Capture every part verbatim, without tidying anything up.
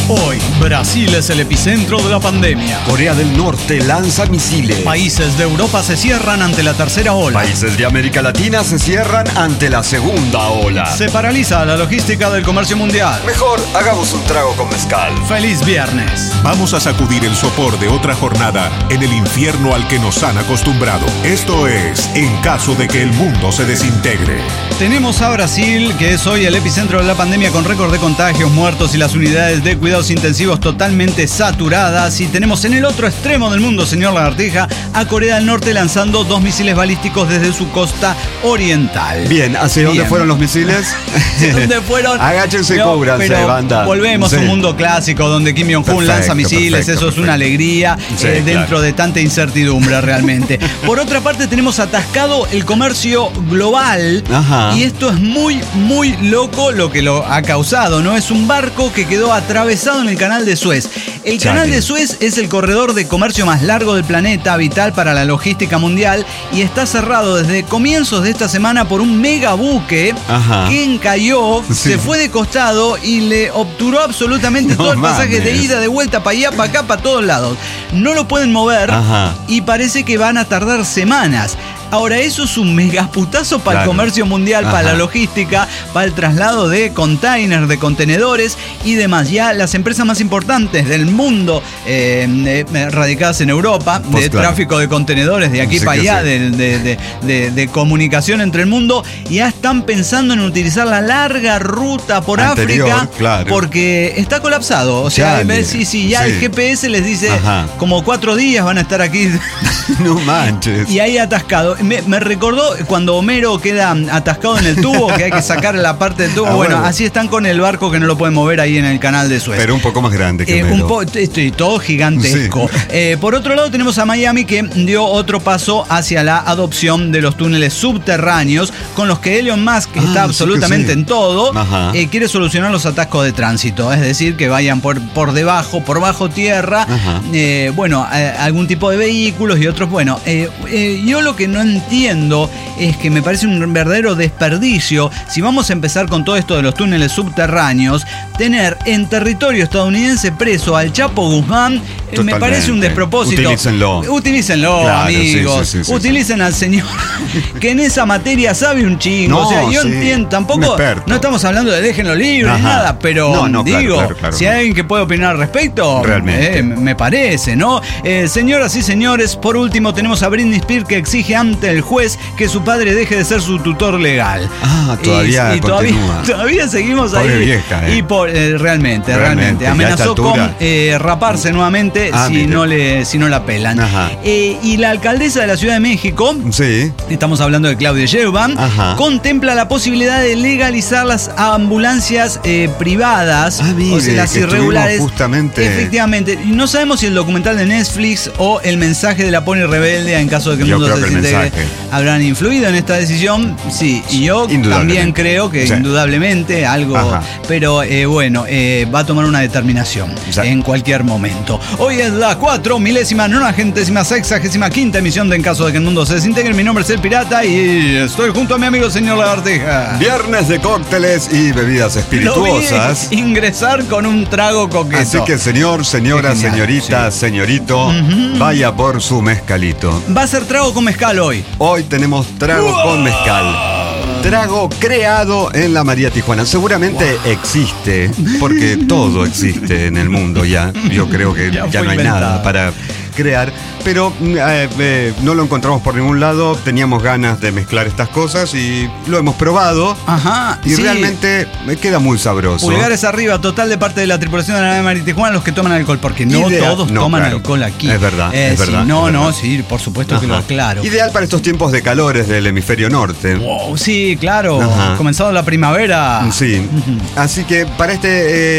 Hoy, Brasil es el epicentro de la pandemia. Corea del Norte lanza misiles. Países de Europa se cierran ante la tercera ola. Países de América Latina se cierran ante la segunda ola. Se paraliza la logística del comercio mundial. Mejor hagamos un trago con mezcal. ¡Feliz viernes! Vamos a sacudir el sopor de otra jornada en el infierno al que nos han acostumbrado. Esto es, en caso de que el mundo se desintegre. Tenemos a Brasil, que es hoy el epicentro de la pandemia, con récord de contagios, muertos y las unidades de cuidados intensivos totalmente saturadas. Y tenemos en el otro extremo del mundo, señor Lagartija, a Corea del Norte lanzando dos misiles balísticos desde su costa oriental. Bien, ¿hacia Bien. dónde fueron los misiles? ¿De dónde fueron? Agáchense y No, cúbranse, pero banda. volvemos Sí. a un mundo clásico donde Kim Jong-un Perfecto, lanza misiles. perfecto, Eso es perfecto. una alegría Sí, eh, dentro claro. de tanta incertidumbre realmente. Por otra parte, tenemos atascado el comercio global. Ajá. Y esto es muy, muy loco lo que lo ha causado, ¿no? Es un barco que quedó atravesado en el canal de Suez. El Chale. canal de Suez es el corredor de comercio más largo del planeta, vital para la logística mundial, y está cerrado desde comienzos de esta semana por un megabuque Ajá. que encalló, Sí. se fue de costado y le obturó absolutamente No todo el pasaje de mames. ida, de vuelta, para allá, para acá, para todos lados. No lo pueden mover. Ajá. Y parece que van a tardar semanas. Ahora, eso es un megaputazo para Claro. el comercio mundial, para Ajá. la logística, para el traslado de containers, de contenedores y demás. Ya las empresas más importantes del mundo, eh, eh, radicadas en Europa, Pues de claro. tráfico de contenedores, de aquí Sí para que allá, sí. de, de- de- de- de comunicación entre el mundo, ya están pensando en utilizar la larga ruta por Anterior, África, claro. porque está colapsado. O sea, Chale. sí, sí, ya Sí. el G P S les dice Ajá. como cuatro días van a estar aquí. No manches. Y ahí atascado. Me, me recordó cuando Homero queda atascado en el tubo, que hay que sacar la parte del tubo. Ah, bueno, bueno. así están con el barco que no lo pueden mover ahí en el canal de Suez. Pero un poco más grande que Eh, Homero. un po- estoy todo gigantesco. Sí. Eh, por otro lado, tenemos a Miami, que dio otro paso hacia la adopción de los túneles subterráneos, con los que Elon Musk Ah, está sí absolutamente que sí. en todo. Ajá. Eh, quiere solucionar los atascos de tránsito, es decir, que vayan por, por debajo, por bajo tierra, Ajá. eh, bueno, eh, algún tipo de vehículos y otros. Bueno, eh, eh, yo lo que no entiendo es que me parece un verdadero desperdicio, si vamos a empezar con todo esto de los túneles subterráneos, tener en territorio estadounidense preso al Chapo Guzmán. eh, me Totalmente. parece un despropósito. Utilícenlo. Utilícenlo, Claro, sí, amigos. sí, sí, sí, Utilicen al señor que en esa materia sabe un chingo. No, o sea, yo sí, entiendo, un tampoco, experto. no estamos hablando de déjenlo libre ni Ajá. nada, pero No, no, claro, digo, claro, claro. si hay alguien que puede opinar al respecto, Realmente. eh, me parece, ¿no? Eh, señoras y señores, por último tenemos a Britney Spears, que exige ante el juez que su padre deje de ser su tutor legal. Ah, todavía y, y todavía, continúa. todavía seguimos Pobre ahí. vieja, eh. Y por, eh, realmente, Realmente, realmente. ya a esta Amenazó con altura. eh, raparse nuevamente Ah, si, mire. no le, si no la pelan. Ajá. Eh, y la alcaldesa de la Ciudad de México, Sí. estamos hablando de Claudia Sheinbaum, Ajá. contempla la posibilidad de legalizar las ambulancias eh, privadas, Ah, mire, o sea, las que estuvimos irregulares. justamente- Efectivamente. Y no sabemos si el documental de Netflix o el mensaje de la Pony Rebelde, en caso de que el Yo mundo creo se que el desintegre, mensaje. habrán influido en esta decisión. Sí, y yo Indudablemente. también creo que Sí. indudablemente algo, Ajá. pero eh, bueno, eh, va a tomar una determinación Sí. en cualquier momento. Hoy es la cuatro milésima, nonagentésima, sexagésima quinta emisión de En caso de que el mundo se desintegre. Mi nombre es El Pirata y estoy junto a mi amigo señor Lagartija. Viernes de cócteles y bebidas Lo espirituosas. vi ingresar con un trago coqueto. Así que señor, señora, Qué genial, señorita, sí. señorito, vaya por su mezcalito. Va a ser trago con mezcal hoy. Hoy tenemos trago con mezcal. Trago creado en la María Tijuana. Seguramente existe, porque todo existe en el mundo ya. Yo creo que Ya ya, fue no hay inventado. nada para crear. Pero eh, eh, no lo encontramos por ningún lado. Teníamos ganas de mezclar estas cosas y lo hemos probado. Ajá. Y sí. realmente me queda muy sabroso. Pulgares arriba, total de parte de la tripulación de la nave María Tijuana, los que toman alcohol, porque no Idea- todos no, toman claro. alcohol aquí. Es verdad, Eh, es sí, verdad, no, es no, verdad. sí, por supuesto que lo Ajá. aclaro. Ideal para estos tiempos de calores del hemisferio norte. Wow, sí, claro. Ajá. Comenzado la primavera. Sí. Así que para este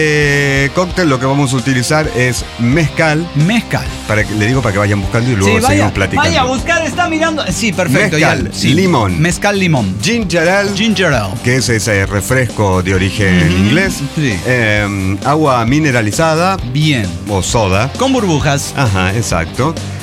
eh, cóctel lo que vamos a utilizar es mezcal. Mezcal. Para que, le digo para que vayan buscando y luego Sí, vaya, seguimos platicando. vaya a buscar, está mirando. Sí, perfecto. Mezcal, ya, sí. limón. Mezcal limón. Ginger ale, Ginger ale. que es ese refresco de origen Ujú, inglés. sí. Eh, agua mineralizada Bien. o soda. Con burbujas. Ajá, exacto.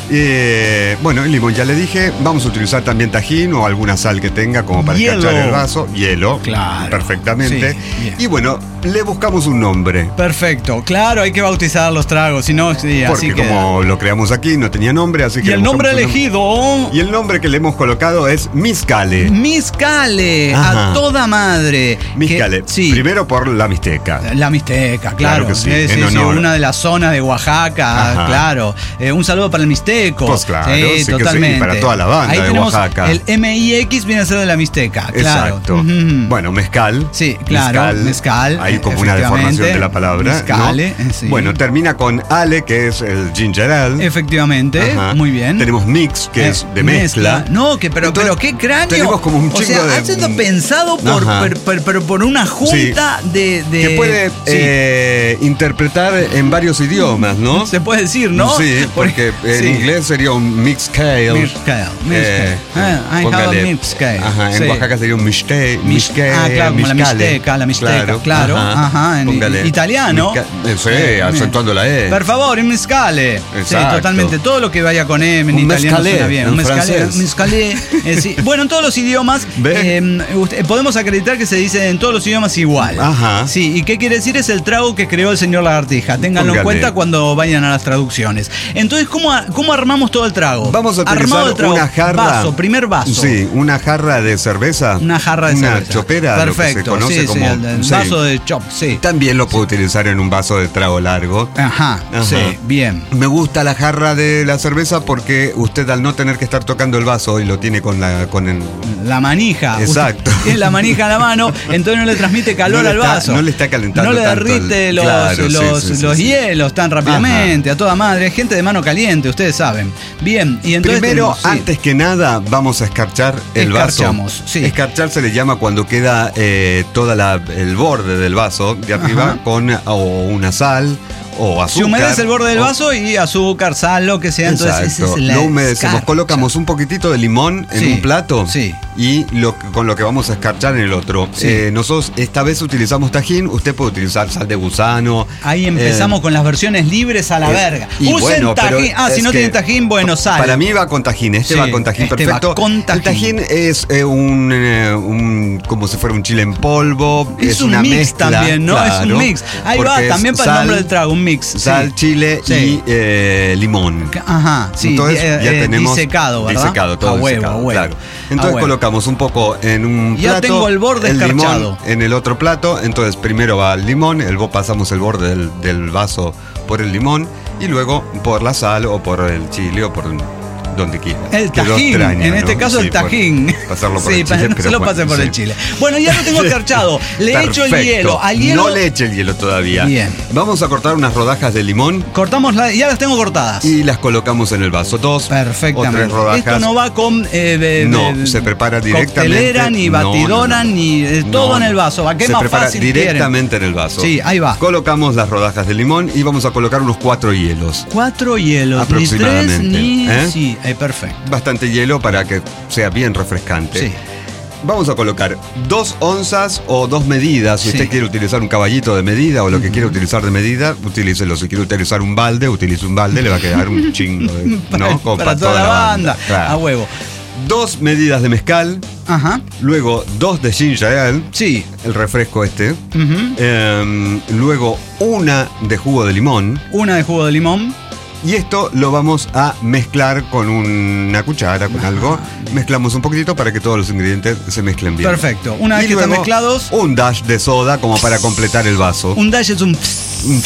Eh, bueno, el limón ya le dije. Vamos a utilizar también tajín o alguna sal que tenga como para Hielo. escarchar el vaso. Hielo. Claro. Perfectamente. Sí, bien. Y bueno, le buscamos un nombre. Perfecto, claro, hay que bautizar los tragos, si no, sí, Porque así que. como lo creamos aquí, no tenía nombre, así que. Y le el nombre buscamos un elegido. Y el nombre que le hemos colocado es Miscale. Miscale, Ajá. a toda madre. Miscale. Que- sí. Primero por la Mixteca. La Mixteca, claro. Claro que sí, Eh, en sí, sí, honor. una de las zonas de Oaxaca, Ajá. claro. Eh, un saludo para el Mixteco. Pues claro, sí que sí, totalmente. y para toda la banda Ahí de tenemos Oaxaca. El M I X viene a ser de la Mixteca, claro. Exacto. Ujú. Bueno, mezcal. Sí, claro, mezcal, Hay como una efectivamente. deformación de la palabra. Mezcale, ¿no? eh, sí. Bueno, termina con ale, que es el ginger ale. Efectivamente, Ajá. muy bien. Tenemos mix, que Eh, es de mezcla. No, que pero, Entonces, pero qué cráneo. tenemos como un O chingo sea, de- ha sido pensado por, Ajá. per- per- per- por una junta de, de- Que puede sí. eh, interpretar en varios idiomas, ¿no? Se puede decir, ¿no? Sí, porque en sí. inglés sería un mixed scale. Mixed scale, mixed Eh, scale. Ah, I have a póngale- mixed scale. Ajá, en Sí. Oaxaca sería un mixte, Mis- mixque, ah, claro, como la mixcale. mixteca, la mixteca, claro. Ajá, en Póngale. italiano. Mixca- eh, sí, Eh, acentuando la E. Per favore, un mezcale. Sí, Exacto. totalmente. Todo lo que vaya con M en Un italiano mezcalé, suena bien. en Un mezcalé. francés. Mezcalé, eh, sí. Bueno, en todos los idiomas ¿Ve? eh, usted- podemos acreditar que se dice en todos los idiomas igual. Ajá. Sí, ¿y qué quiere decir? Es el trago que creó el señor Lagartija. Ténganlo en Póngale. cuenta cuando vayan a las traducciones. Entonces, ¿cómo, a- cómo armamos todo el trago? Vamos a Armado utilizar el trago. una jarra. Vaso, primer vaso. Sí, una jarra de cerveza. Una jarra de una cerveza. chopera, Perfecto. lo que se conoce sí, sí, como. el, el sí. vaso de chop, sí. También lo puedo utilizar en un vaso de trago largo. Ajá, Ajá. sí, bien. Me gusta la jarra de la cerveza porque usted al no tener que estar tocando el vaso y lo tiene con la con el, La manija. Exacto. Usted tiene la manija en la mano, entonces no le transmite calor No le al está- vaso. no le está calentando No le tanto derrite el- los, claro, sí, los, sí, sí, los sí. hielos tan rápidamente, a toda madre. Es gente de mano caliente, ustedes saben. Bien, y entonces. Primero, tenemos- sí. antes que nada, vamos a escarchar el Escarchamos, vaso. sí. Escarchar se le llama cuando queda eh, toda la, el borde del vaso de arriba Ajá. con o una sal o azúcar. Se humedece el borde del o- vaso y azúcar, sal, lo que sea. Entonces, esa Exacto. es la Lo humedecemos, escarcha. colocamos un poquitito de limón en Sí, un plato sí. y lo, con lo que vamos a escarchar en el otro. Sí. Eh, nosotros esta vez utilizamos tajín, usted puede utilizar sal de gusano. Ahí empezamos eh, con las versiones libres a la eh, verga. y Usen bueno, pero tajín. Ah, si es no que tienen tajín, bueno, sal. Para mí va con tajín, este Sí, va con tajín este perfecto. va con tajín. El tajín es eh, un, eh, un como si fuera un chile en polvo, Es, es, un una mix mezcla, también, ¿no? es claro, un mix. Ahí porque va, es también para el sal, nombre del trago, un mix. Sal, sí. chile Sí. y eh, limón. Ajá, sí. Entonces eh, ya eh, tenemos disecado, ¿verdad? disecado, todo a huevo, disecado, a huevo. claro. A Entonces huevo. colocamos un poco en un Ya plato. tengo el borde limón escarchado. en el otro plato. Entonces primero va el limón, el, pasamos el borde del, del vaso por el limón y luego por la sal o por el chile o por donde quiera. El Quedó tajín, extraño, en este ¿no? caso Sí, el tajín. por pasarlo por sí, el chile. para- no pero se lo bueno, pase por sí. el chile. Bueno, ya lo tengo escarchado. Le echo el Perfecto. hielo. Al hielo No le eche el hielo todavía. Bien. Vamos a cortar unas rodajas de limón cortamos, la, ya las tengo cortadas. y las colocamos en el vaso. Dos Perfectamente. o tres rodajas. Esto no va con. eh, eh, No, eh, se prepara directamente. Coctelera, ni No, batidora, no, no. ni. eh, todo No, en el no. vaso. ¿A qué se más prepara fácil directamente en el vaso. Sí, ahí va. Colocamos las rodajas de limón y vamos a colocar unos cuatro hielos. quieren? Cuatro hielos. Ni tres, Aproximadamente, ni. ¿eh? Sí, eh, perfecto. Bastante hielo para que sea bien refrescante. Sí. Vamos a colocar dos onzas o dos medidas. Si Sí. usted quiere utilizar un caballito de medida o lo que quiere utilizar de medida, utilícelo. Si quiere utilizar un balde, utilice un balde, le va a quedar un chingo. De, Para, ¿no? Como para toda, la banda. Claro. A huevo. Dos medidas de mezcal, Ajá. luego dos de ginger ale, Sí. el refresco este. Ujú. Em, luego una de jugo de limón. Una de jugo de limón. Y esto lo vamos a mezclar con una cuchara, con algo. Mezclamos un poquitito para que todos los ingredientes se mezclen bien. Perfecto. Una vez Y que están luego mezclados, un dash de soda como para completar el vaso. un dash es un. Un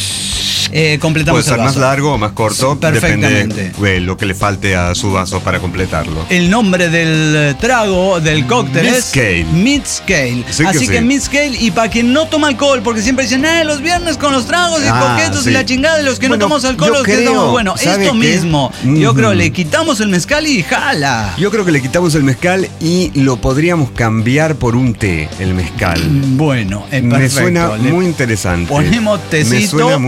Eh, completamos Puede ser el más vaso. largo o más corto. Sí, perfectamente. Depende de lo que le falte a su vaso para completarlo. El nombre del trago, del cóctel Mid-scale. es Mid-Scale. Sí que Así sí. que Mid-Scale, y para quien no toma alcohol, porque siempre dicen, eh, los viernes con los tragos y Ah, coquetos sí. y la chingada de los que Bueno, no tomamos alcohol, yo los que creo, tomamos. Bueno, ¿sabe esto qué? mismo. Yo Ujú. creo, le quitamos el mezcal y jala. Yo creo que le quitamos el mezcal y lo podríamos cambiar por un té, el mezcal. Bueno, es Me perfecto. suena Le muy interesante. ponemos tecito. Me suena muy interesante.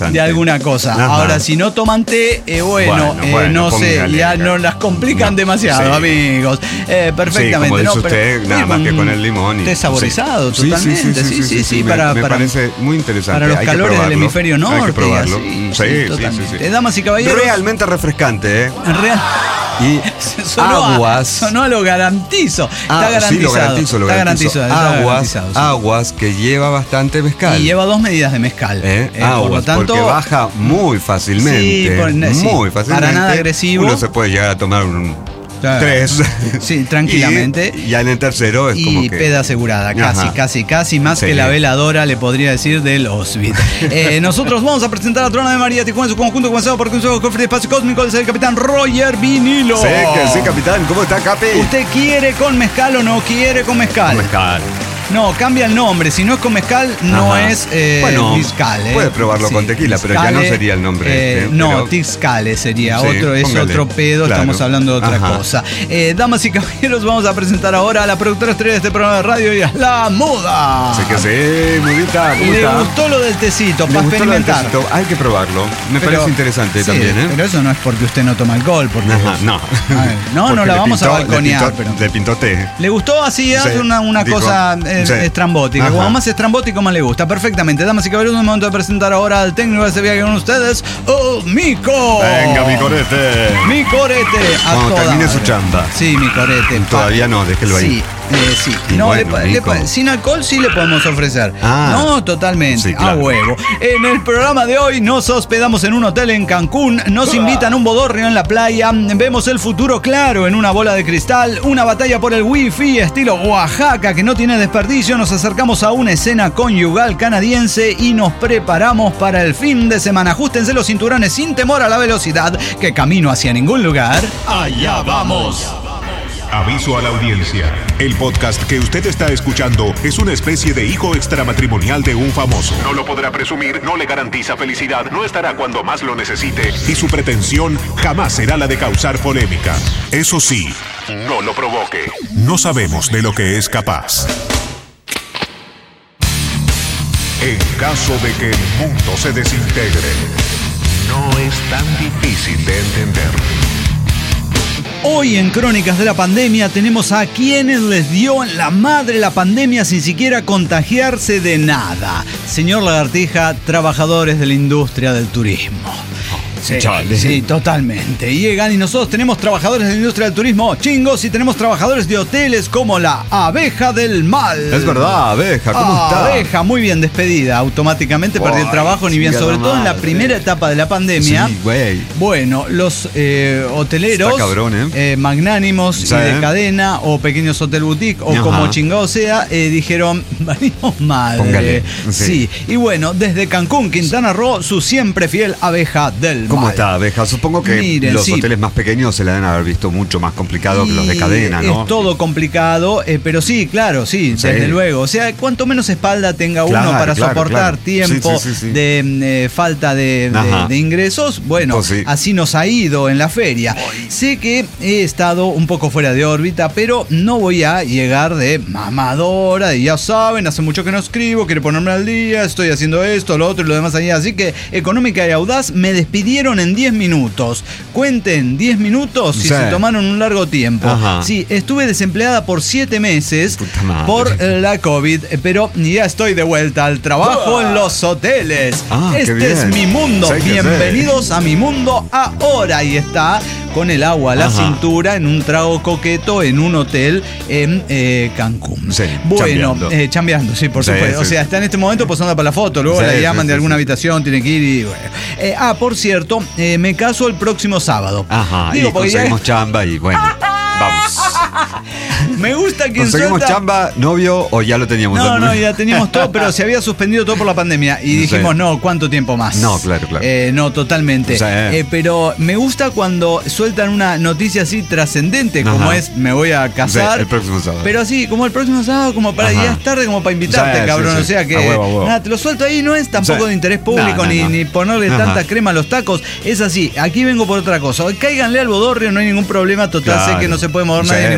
interesante. De alguna cosa. Ajá. Ahora, si no toman té, eh, bueno, Bueno, eh, bueno, no sé, póngale, ya acá. no las complican No, demasiado, sí. amigos. Eh, perfectamente. Sí, como ¿no? dice Pero- usted, nada sí, más que un con el limón. Y, té saborizado, sí. totalmente. Sí, sí, sí. me- para, me para, parece muy interesante. para los Hay que calores del probarlo. hemisferio norte. Hay que probarlo. así, Sí, sí, sí, totalmente. sí. Damas y caballeros. Realmente refrescante, ¿eh? Real- Y Sonó a- aguas. sonó a lo garantizo. Ah, está garantizado. sí, lo garantizo, lo está garantizo. garantizado. está Aguas, garantizado, sí. aguas que lleva bastante mezcal. Y lleva dos medidas de mezcal. ¿Eh? Eh, por Aguas, lo tanto, porque baja muy fácilmente. Sí, por- sí, muy fácilmente. para nada agresivo. Uno se puede llegar a tomar un Claro. tres. Sí, tranquilamente. Y ya en el tercero es como y que. peda asegurada, casi, Ajá. casi, casi, más Sí. que la veladora, le podría decir, del Osbit. Eh, nosotros vamos a presentar a Trona de María Tijuana en su conjunto, comenzado por un cofre de espacio cósmico, es el capitán Roger Vinilo. Sí, que sí, capitán. ¿Cómo está, Capi? ¿Usted quiere con mezcal o no quiere con mezcal? Mezcal. No, cambia el nombre. Si no es con mezcal, no Ajá. es eh, Bueno, Tixcale. puede probarlo con tequila, pero ya no sería el nombre eh, este, no, pero- Tixcale sería Sí, otro, es póngale. otro pedo, Claro. estamos hablando de otra Ajá. cosa. Eh, damas y caballeros, vamos a presentar ahora a la productora estrella de este programa de radio y a la muda. Así que sí, mudita, ¿cómo Le está? gustó lo del tecito, ¿Le para gustó lo del experimentar. tecito? Hay que probarlo. Me Pero- parece interesante sí, también, ¿eh? Pero eso no es porque usted no toma alcohol, porque Ajá, no. A ver, no, no Porque la le vamos a pintó- le balconear, pintó- pero- Le pintó té. ¿Le gustó? Así hace Sí, una, una dijo, cosa eh, sí. estrambótica. Ajá. Como más estrambótico, más le gusta. Perfectamente. Damas y caballeros, es el momento de presentar ahora al técnico de este viaje con ustedes, oh, Mico. Venga, mi corete. Mi corete. A Cuando toda termine madre. su chamba. Sí, mi corete. Todavía no, déjelo ahí. Sí, eh, sí. Y No, bueno, le- le- Mico. sin alcohol sí le podemos ofrecer. Ah. No, totalmente. Sí, claro. A huevo. En el programa de hoy nos hospedamos en un hotel en Cancún. Nos invitan a un bodorrio en la playa. Vemos el futuro claro en una bola de cristal. Una batalla por el wifi estilo Oaxaca que no tiene desperdicio. Nos acercamos a una escena conyugal canadiense y nos preparamos para el fin de semana. Ajustense los cinturones sin temor a la velocidad, que camino hacia ningún lugar. Allá vamos. Aviso a la audiencia. El podcast que usted está escuchando es una especie de hijo extramatrimonial de un famoso. No lo podrá presumir, no le garantiza felicidad, no estará cuando más lo necesite y su pretensión jamás será la de causar polémica. Eso sí, no lo provoque. No sabemos de lo que es capaz. En caso de que el mundo se desintegre, no es tan difícil de entender. Hoy en Crónicas de la Pandemia tenemos a quienes les dio en la madre la pandemia sin siquiera contagiarse de nada. Señor Lagartija, trabajadores de la industria del turismo. Sí, Chale. sí, totalmente. Llegan y nosotros tenemos trabajadores de la industria del turismo chingos y tenemos trabajadores de hoteles como la Abeja del Mal. Es verdad, abeja, ¿cómo Ah, está? Abeja, muy bien despedida. Automáticamente perdió el Ay, trabajo, ni bien, chingada sobre todo en la madre. primera etapa de la pandemia. Sí, güey. Bueno, los eh, hoteleros Está cabrón, ¿eh? eh, magnánimos Sí, y de ¿eh? cadena o pequeños hotel boutique o Ajá. como chingado sea, eh, dijeron, venimos mal. Póngale, Sí. sí. Y bueno, desde Cancún, Quintana Roo, su siempre fiel Abeja del ¿Cómo Mal. está, abeja? Supongo que Miren, los sí. hoteles más pequeños se la deben haber visto mucho más complicado que los de Y cadena, ¿no? Es todo complicado, eh, pero sí, claro, sí, Sí. desde luego. O sea, cuanto menos espalda tenga Claro, uno para claro, soportar claro. tiempo Sí, sí, sí, sí. de mm, eh, falta de, de- Ajá. de ingresos, bueno, Pues sí. así nos ha ido en la feria. Sé que he estado un poco fuera de órbita, pero no voy a llegar de mamadora, y ya saben, hace mucho que no escribo, quiero ponerme al día, estoy haciendo esto, lo otro y lo demás allá. Así que, económica y audaz, me despidieron en diez minutos. Cuenten, diez minutos si Sí. se tomaron un largo tiempo. Ajá. Sí, estuve desempleada por siete meses Puta madre. por eh, la COVID, eh, pero ya estoy de vuelta al trabajo en los hoteles. Ah, qué este bien. es mi mundo. Sí, que Bienvenidos a mi mundo ahora. Y está con el agua a la Ajá. cintura en un trago coqueto en un hotel en eh, Cancún. Sí, bueno, chambeando. eh, chambeando, sí, por Sí, supuesto. sí. O sea, está en este momento posando para la foto, luego Sí, la sí, llaman sí, de alguna sí. habitación, tiene que ir y bueno. Eh, ah, por cierto, eh, me caso el próximo sábado. Ajá, Digo, y porque ya- conseguimos chamba y bueno, vamos. me gusta quien ¿Conseguimos suelta. chamba, novio o ya lo teníamos? No, también? no, ya teníamos todo, pero se había suspendido todo por la pandemia. Y dijimos, Sí. no, ¿cuánto tiempo más? No, claro, claro. Eh, no, totalmente. Sí. Eh, pero me gusta cuando sueltan una noticia así trascendente, como Ajá. es, me voy a casar. Sí, el próximo sábado. Pero así, como el próximo sábado, como para Ajá. ya es tarde, como para invitarte, Sí, cabrón. sí, sí. O sea que, A huevo, a huevo. nada, te lo suelto ahí, no es tampoco Sí. de interés público, No, no, ni, no. ni ponerle Ajá. tanta crema a los tacos. Es así, aquí vengo por otra cosa. Cáiganle al bodorrio, no hay ningún problema. Total, Claro. sé que no se puede mover nadie Sí, en ningún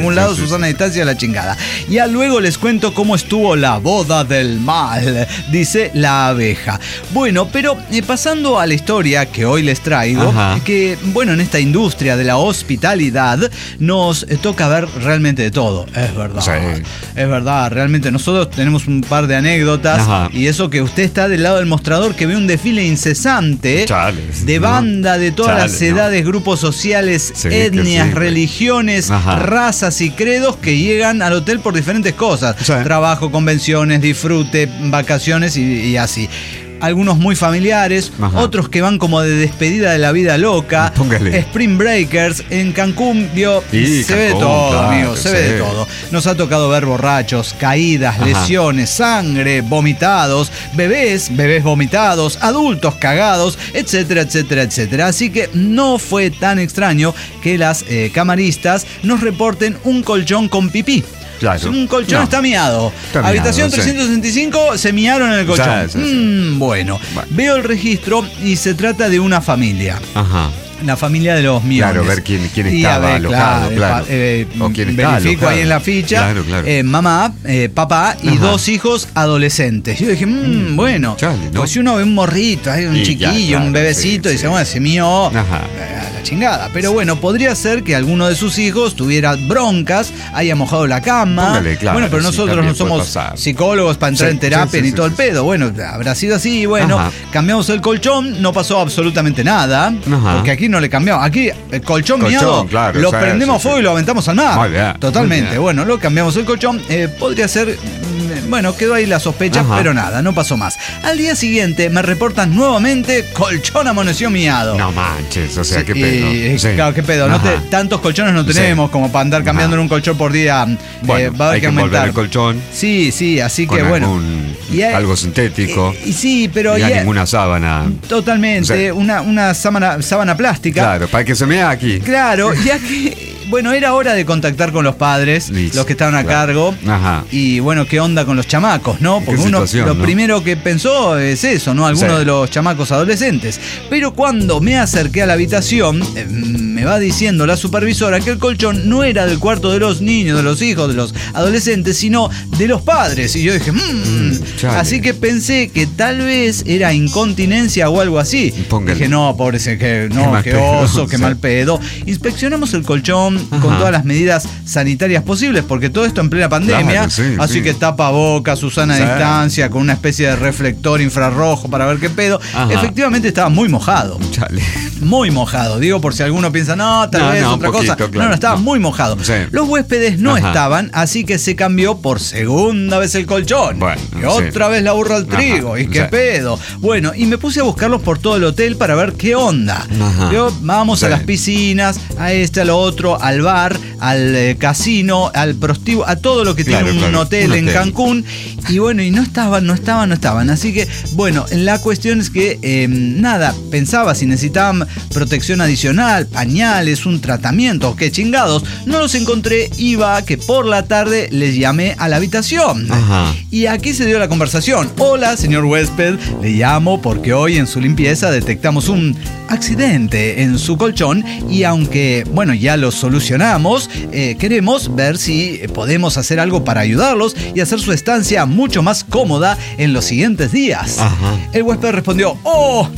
algún lado, sí, Susana Distancia, la chingada. Ya luego les cuento cómo estuvo la boda del mal, dice la abeja. Bueno, pero eh, pasando a la historia que hoy les traigo, Ajá. que bueno, en esta industria de la hospitalidad nos eh, toca ver realmente de todo. Es verdad. Sí. Es verdad, realmente nosotros tenemos un par de anécdotas. Ajá. Y eso que usted está del lado del mostrador, que ve un desfile incesante Chales, de ¿no? banda de todas Chales, las edades, no. grupos sociales, Sí, que etnias, sí, religiones, Ajá. razas y credos que llegan al hotel por diferentes cosas. Sí. Trabajo, convenciones, disfrute, vacaciones y, y así. Algunos muy familiares, Ajá. otros que van como de despedida de la vida loca. Póngale. Spring Breakers en Cancún, vio, Sí, se ve de Cancún, todo, claro, amigos, se ve sí. de todo. Nos ha tocado ver borrachos, caídas, Ajá. lesiones, sangre, vomitados, bebés, bebés vomitados, adultos cagados, etcétera, etcétera, etcétera. Así que no fue tan extraño que las eh, camaristas nos reporten un colchón con pipí. Claro. Un colchón No. está miado. Está miado, Habitación sí. trescientos sesenta y cinco, se miaron en el colchón. Sí, sí, sí. Mm, bueno, Bueno. veo el registro y se trata de una familia. Ajá. La familia de los millones. Claro, ver quién- quién Y, estaba a ver, alojado, el claro. pa- eh, O quién está verifico alojado. ahí en la ficha. Claro, claro. eh, mamá, eh, papá y Ajá. dos hijos adolescentes. Yo dije, mmm, bueno. chale, ¿no? Pues si uno ve un morrito, hay un Y ya, chiquillo, claro, un bebecito, sí, dice, sí. bueno, se mío. Ajá. eh, la chingada. Pero bueno, podría ser que alguno de sus hijos tuviera broncas, haya mojado la cama. Póngale, claro, bueno, pero sí, nosotros también no somos puede pasar. psicólogos para entrar Sí, en terapia sí, sí, ni sí, todo el sí. pedo. Bueno, habrá sido así. Bueno, Ajá. cambiamos el colchón, no pasó absolutamente nada. Ajá. Porque aquí no le cambiamos. Aquí el colchón, Colchón, miado, claro, lo sí, prendemos a sí, fuego sí. y lo aventamos al mar. Muy bien, Totalmente. muy bien. Bueno, lo cambiamos el colchón. Eh, podría ser. mm, Bueno, quedó ahí la sospecha, Ajá. pero nada, no pasó más. Al día siguiente me reportan nuevamente colchón amaneció miado. No manches, o sea, Sí, qué pedo. y, Sí. Claro, qué pedo. No Ajá. te- tantos colchones no tenemos Sí. como para andar cambiando Ajá. un colchón por día. Bueno, Eh, va a haber hay que que envolver aumentar. el colchón Sí, sí, así con que bueno. algún- Y hay- algo sintético. eh, y sí, pero y ya- ninguna sábana. Totalmente, Sí. una, una sábana, sábana plástica. Claro, para que se vea aquí. Claro, ya que, bueno, era hora de contactar con los padres, Listo, los que estaban a claro. cargo. Ajá. Y bueno, ¿qué onda con los chamacos, no? Porque ¿Qué uno situación, lo no? primero que pensó es eso, ¿no? Algunos Sí. de los chamacos adolescentes. Pero cuando me acerqué a la habitación, eh, me va diciendo la supervisora que el colchón no era del cuarto de los niños, de los hijos, de los adolescentes, sino de los padres. Y yo dije, mmm. chale. Así que pensé que tal vez era incontinencia o algo así. Póngale. Dije, no, pobre, que Qué no, mal qué pedo, oso, qué sí. mal pedo. Inspeccionamos el colchón con Ajá. todas las medidas sanitarias posibles, porque todo esto en plena pandemia. Claro, sí, así sí. que tapaboca, Susana a Sí. distancia, con una especie de reflector infrarrojo para ver qué pedo. Ajá. Efectivamente estaba muy mojado. Chale. Muy mojado, digo por si alguno piensa, no, tal No, vez no, otra un poquito, cosa. claro. No, no, estaba No. muy mojado. Sí. Los huéspedes no Ajá. estaban, así que se cambió por segunda vez el colchón. Bueno, y sí. otra vez la burra al Ajá, trigo. ¿Y qué sí. pedo? Bueno, y me puse a buscarlos por todo el hotel para ver qué onda. Ajá. Yo, vamos a Sí. las piscinas, a este, a lo otro, al bar, al eh, casino, al prostíbulo, a todo lo que Claro, tiene un claro, hotel un en hotel. Cancún. Y bueno, y no estaban, no estaban, no estaban. Así que, bueno, la cuestión es que, eh, nada, pensaba si necesitaban protección adicional, pañales, un tratamiento, qué chingados. No los encontré, iba que por la tarde les llamé a la habitación. Ajá. Y aquí se dio la conversación. Hola, señor huésped, le llamo porque hoy en su limpieza detectamos un accidente en su colchón y aunque, bueno, ya lo solucionamos, eh, queremos ver si podemos hacer algo para ayudarlos y hacer su estancia mucho más cómoda en los siguientes días. Ajá. El huésped respondió, ¡oh!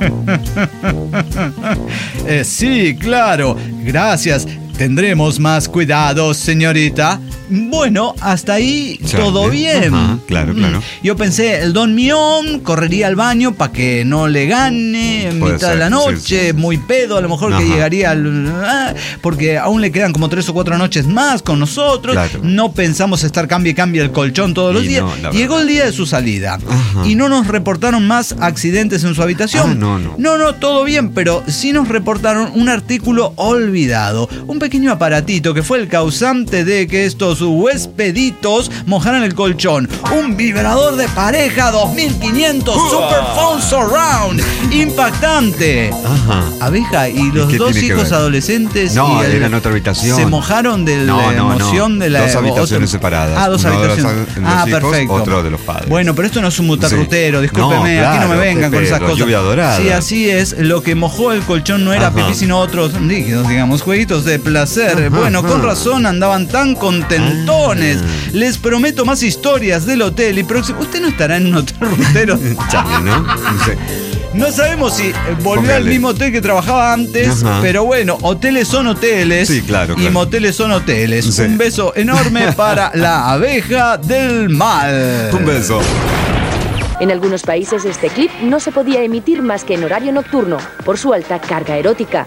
Eh, sí, claro, gracias. Tendremos más cuidado, señorita. Bueno, hasta ahí Chale. todo bien. Ajá, claro, claro. Mm. Yo pensé, el Don Mión correría al baño para que no le gane en Puede mitad ser, de la sí, noche, sí. muy pedo, a lo mejor que Ajá. llegaría al... ah, porque aún le quedan como tres o cuatro noches más con nosotros. Claro. No pensamos estar cambie y cambie el colchón todos los Y días. no, la Llegó verdad. el día de su salida Ajá. y no nos reportaron más accidentes en su habitación. Ah, no, no. No, no, todo bien, pero sí nos reportaron un artículo olvidado, un pequeño aparatito que fue el causante de que estos sus huespeditos mojaran el colchón. Un vibrador de pareja dos mil quinientos Superphone Surround. Impactante. Ajá. Abeja, y los ¿Y dos hijos ver? adolescentes. No, y el, era en otra habitación. Se mojaron de no, la no, emoción no. de la Dos habitaciones otro, separadas. Ah, dos Uno habitaciones. De los, ah, los hijos, perfecto. otro de los padres. Bueno, pero esto no es un mutarrutero, Sí. discúlpeme, No, aquí no me claro, vengan con qué esas pedo, cosas. lluvia dorada. Sí, así es. Lo que mojó el colchón no era Ajá. pipí, sino otros líquidos, digamos, jueguitos de placer. Ajá, Bueno, ajá. con razón andaban tan contentones. Ah. Les prometo más historias del hotel y próximo. ¿Usted no estará en un hotel rutero? Chale, ¿no? Sí. No sabemos si volvió Póngale. al mismo hotel que trabajaba antes, Ajá. pero bueno, hoteles son hoteles. Sí, claro, Y claro. moteles son hoteles. Sí. Un beso enorme para la abeja del mal. Un beso. En algunos países este clip no se podía emitir más que en horario nocturno, por su alta carga erótica.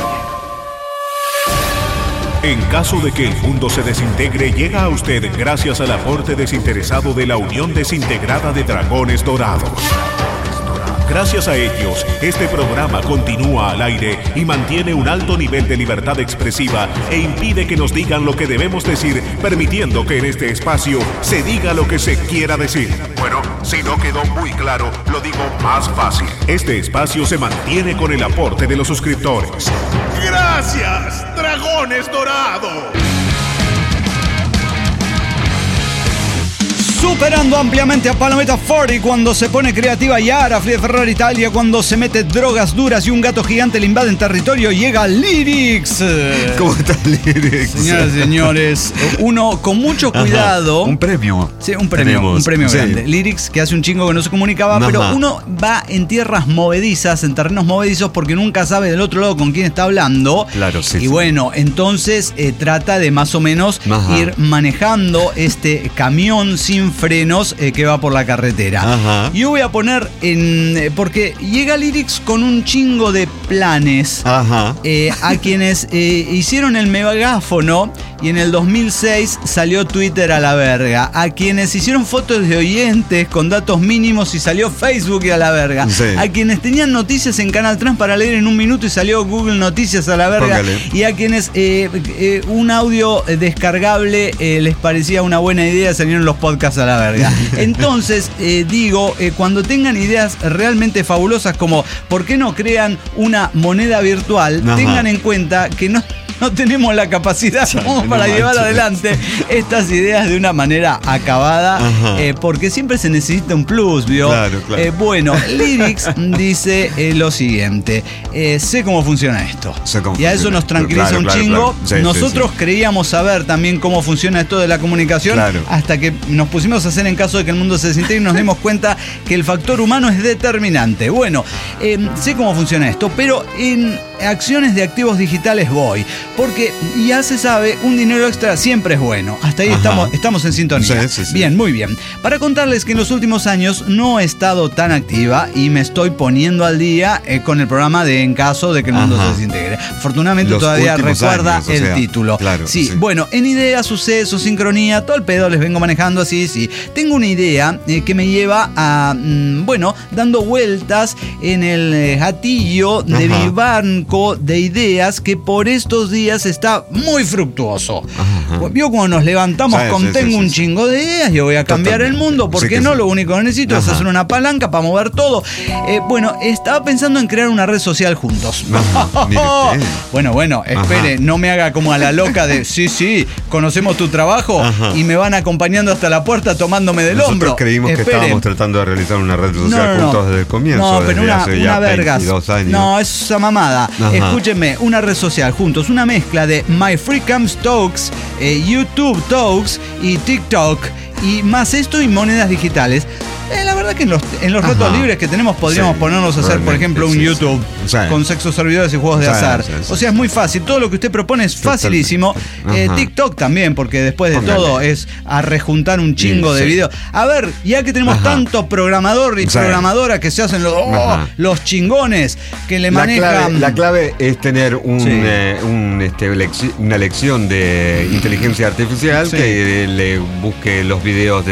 En caso de que el mundo se desintegre, llega a usted gracias al aporte desinteresado de la Unión Desintegrada de Dragones Dorados. Gracias a ellos, este programa continúa al aire y mantiene un alto nivel de libertad expresiva e impide que nos digan lo que debemos decir, permitiendo que en este espacio se diga lo que se quiera decir. Bueno, si no quedó muy claro, lo digo más fácil. Este espacio se mantiene con el aporte de los suscriptores. ¡Gracias, Dragones Dorados! Superando ampliamente a Palometa cuarenta cuando se pone creativa Yara, Frida Ferrari Italia, cuando se mete drogas duras y un gato gigante le invade en territorio, llega Lyrics. ¿Cómo está Lyrics? Señoras y señores, uno con mucho cuidado. Ajá, un premio. Sí, un premio, Tenemos. un premio Sí. grande. Lyrics, que hace un chingo que no se comunicaba, Ajá. pero uno va en tierras movedizas, en terrenos movedizos, porque nunca sabe del otro lado con quién está hablando. Claro, sí, Y sí. bueno, entonces eh, trata de más o menos Ajá. ir manejando este camión sin frenos eh, que va por la carretera. Ajá. Yo voy a poner en... eh, porque llega Lyrics con un chingo de planes. Ajá. Eh, a quienes eh, hicieron el megáfono y en el dos mil seis salió Twitter a la verga. A quienes hicieron fotos de oyentes con datos mínimos y salió Facebook y a la verga. Sí. A quienes tenían noticias en Canal Trans para leer en un minuto y salió Google Noticias a la verga. Póngale. Y a quienes eh, eh, un audio descargable eh, les parecía una buena idea, salieron los podcasts a la verga. Entonces, eh, digo, eh, cuando tengan ideas realmente fabulosas como ¿por qué no crean una moneda virtual? Ajá. Tengan en cuenta que no... No tenemos la capacidad como no para llevar manches. adelante estas ideas de una manera acabada, Ajá. eh, porque siempre se necesita un plus, ¿vio? Claro, claro. Eh, bueno, Lyrics dice eh, lo siguiente: eh, sé cómo funciona esto. Sé cómo y a eso funciona. nos tranquiliza Claro, un claro, chingo. claro. Sí, sí, Nosotros sí. creíamos saber también cómo funciona esto de la comunicación, Claro. hasta que nos pusimos a hacer en caso de que el mundo se desintegre y nos dimos cuenta que el factor humano es determinante. Bueno, eh, sé cómo funciona esto, pero en acciones de activos digitales voy, porque ya se sabe, un dinero extra siempre es bueno. Hasta ahí Ajá. estamos, estamos en sintonía. Sí, sí, sí. Bien, muy bien. Para contarles que en los últimos años no he estado tan activa y me estoy poniendo al día eh, con el programa de En caso de que el mundo Ajá. se desintegre. Afortunadamente Los todavía últimos recuerda años, o el sea, título. claro, sí, sí. bueno, en ideas, sucesos, sincronía, todo el pedo les vengo manejando así, sí. Tengo una idea eh, que me lleva a, mm, bueno, dando vueltas en el eh, gatillo de Ajá. mi banco de ideas que por estos días está muy fructuoso. Ajá. Vio cuando nos levantamos Sí, con sí, sí, tengo sí, un sí. chingo de ideas, yo voy a cambiar Totalmente. el mundo, ¿por Sí qué que no? sí. Lo único que necesito es Ajá. hacer una palanca para mover todo. Eh, bueno, estaba pensando en crear una red social juntos. Ajá, mire usted. Bueno, bueno, espere, Ajá. no me haga como a la loca de sí, sí, conocemos tu trabajo Ajá. y me van acompañando hasta la puerta tomándome del Nosotros hombro. creímos que Espere. estábamos tratando de realizar una red social juntos desde el comienzo, No, desde pero una, hace una ya vergas. veintidós años. No, es esa mamada. Ajá. Escúchenme, una red social juntos, una mezcla de My Freecams Talks, eh, YouTube Talks y TikTok. Y más esto y monedas digitales. Eh, la verdad que en los, en los Ajá. ratos libres que tenemos podríamos Sí, ponernos a hacer, por realmente, ejemplo, un sí, sí. YouTube Sí. con sexo servidores y juegos de Sí, azar. sí, sí, O sea, es sí. muy fácil. Todo lo que usted propone es Totalmente. facilísimo. Eh, Ajá. TikTok también, porque después de Póngale. todo es a rejuntar un chingo Sí, de sí. videos. A ver, ya que tenemos Ajá. tanto programador y Sí. programadora que se hacen los, oh, Ajá. los chingones que le La manejan. clave, la clave es tener un, Sí. eh, un, este, lecci- una lección de inteligencia artificial Sí. que le busque los videos de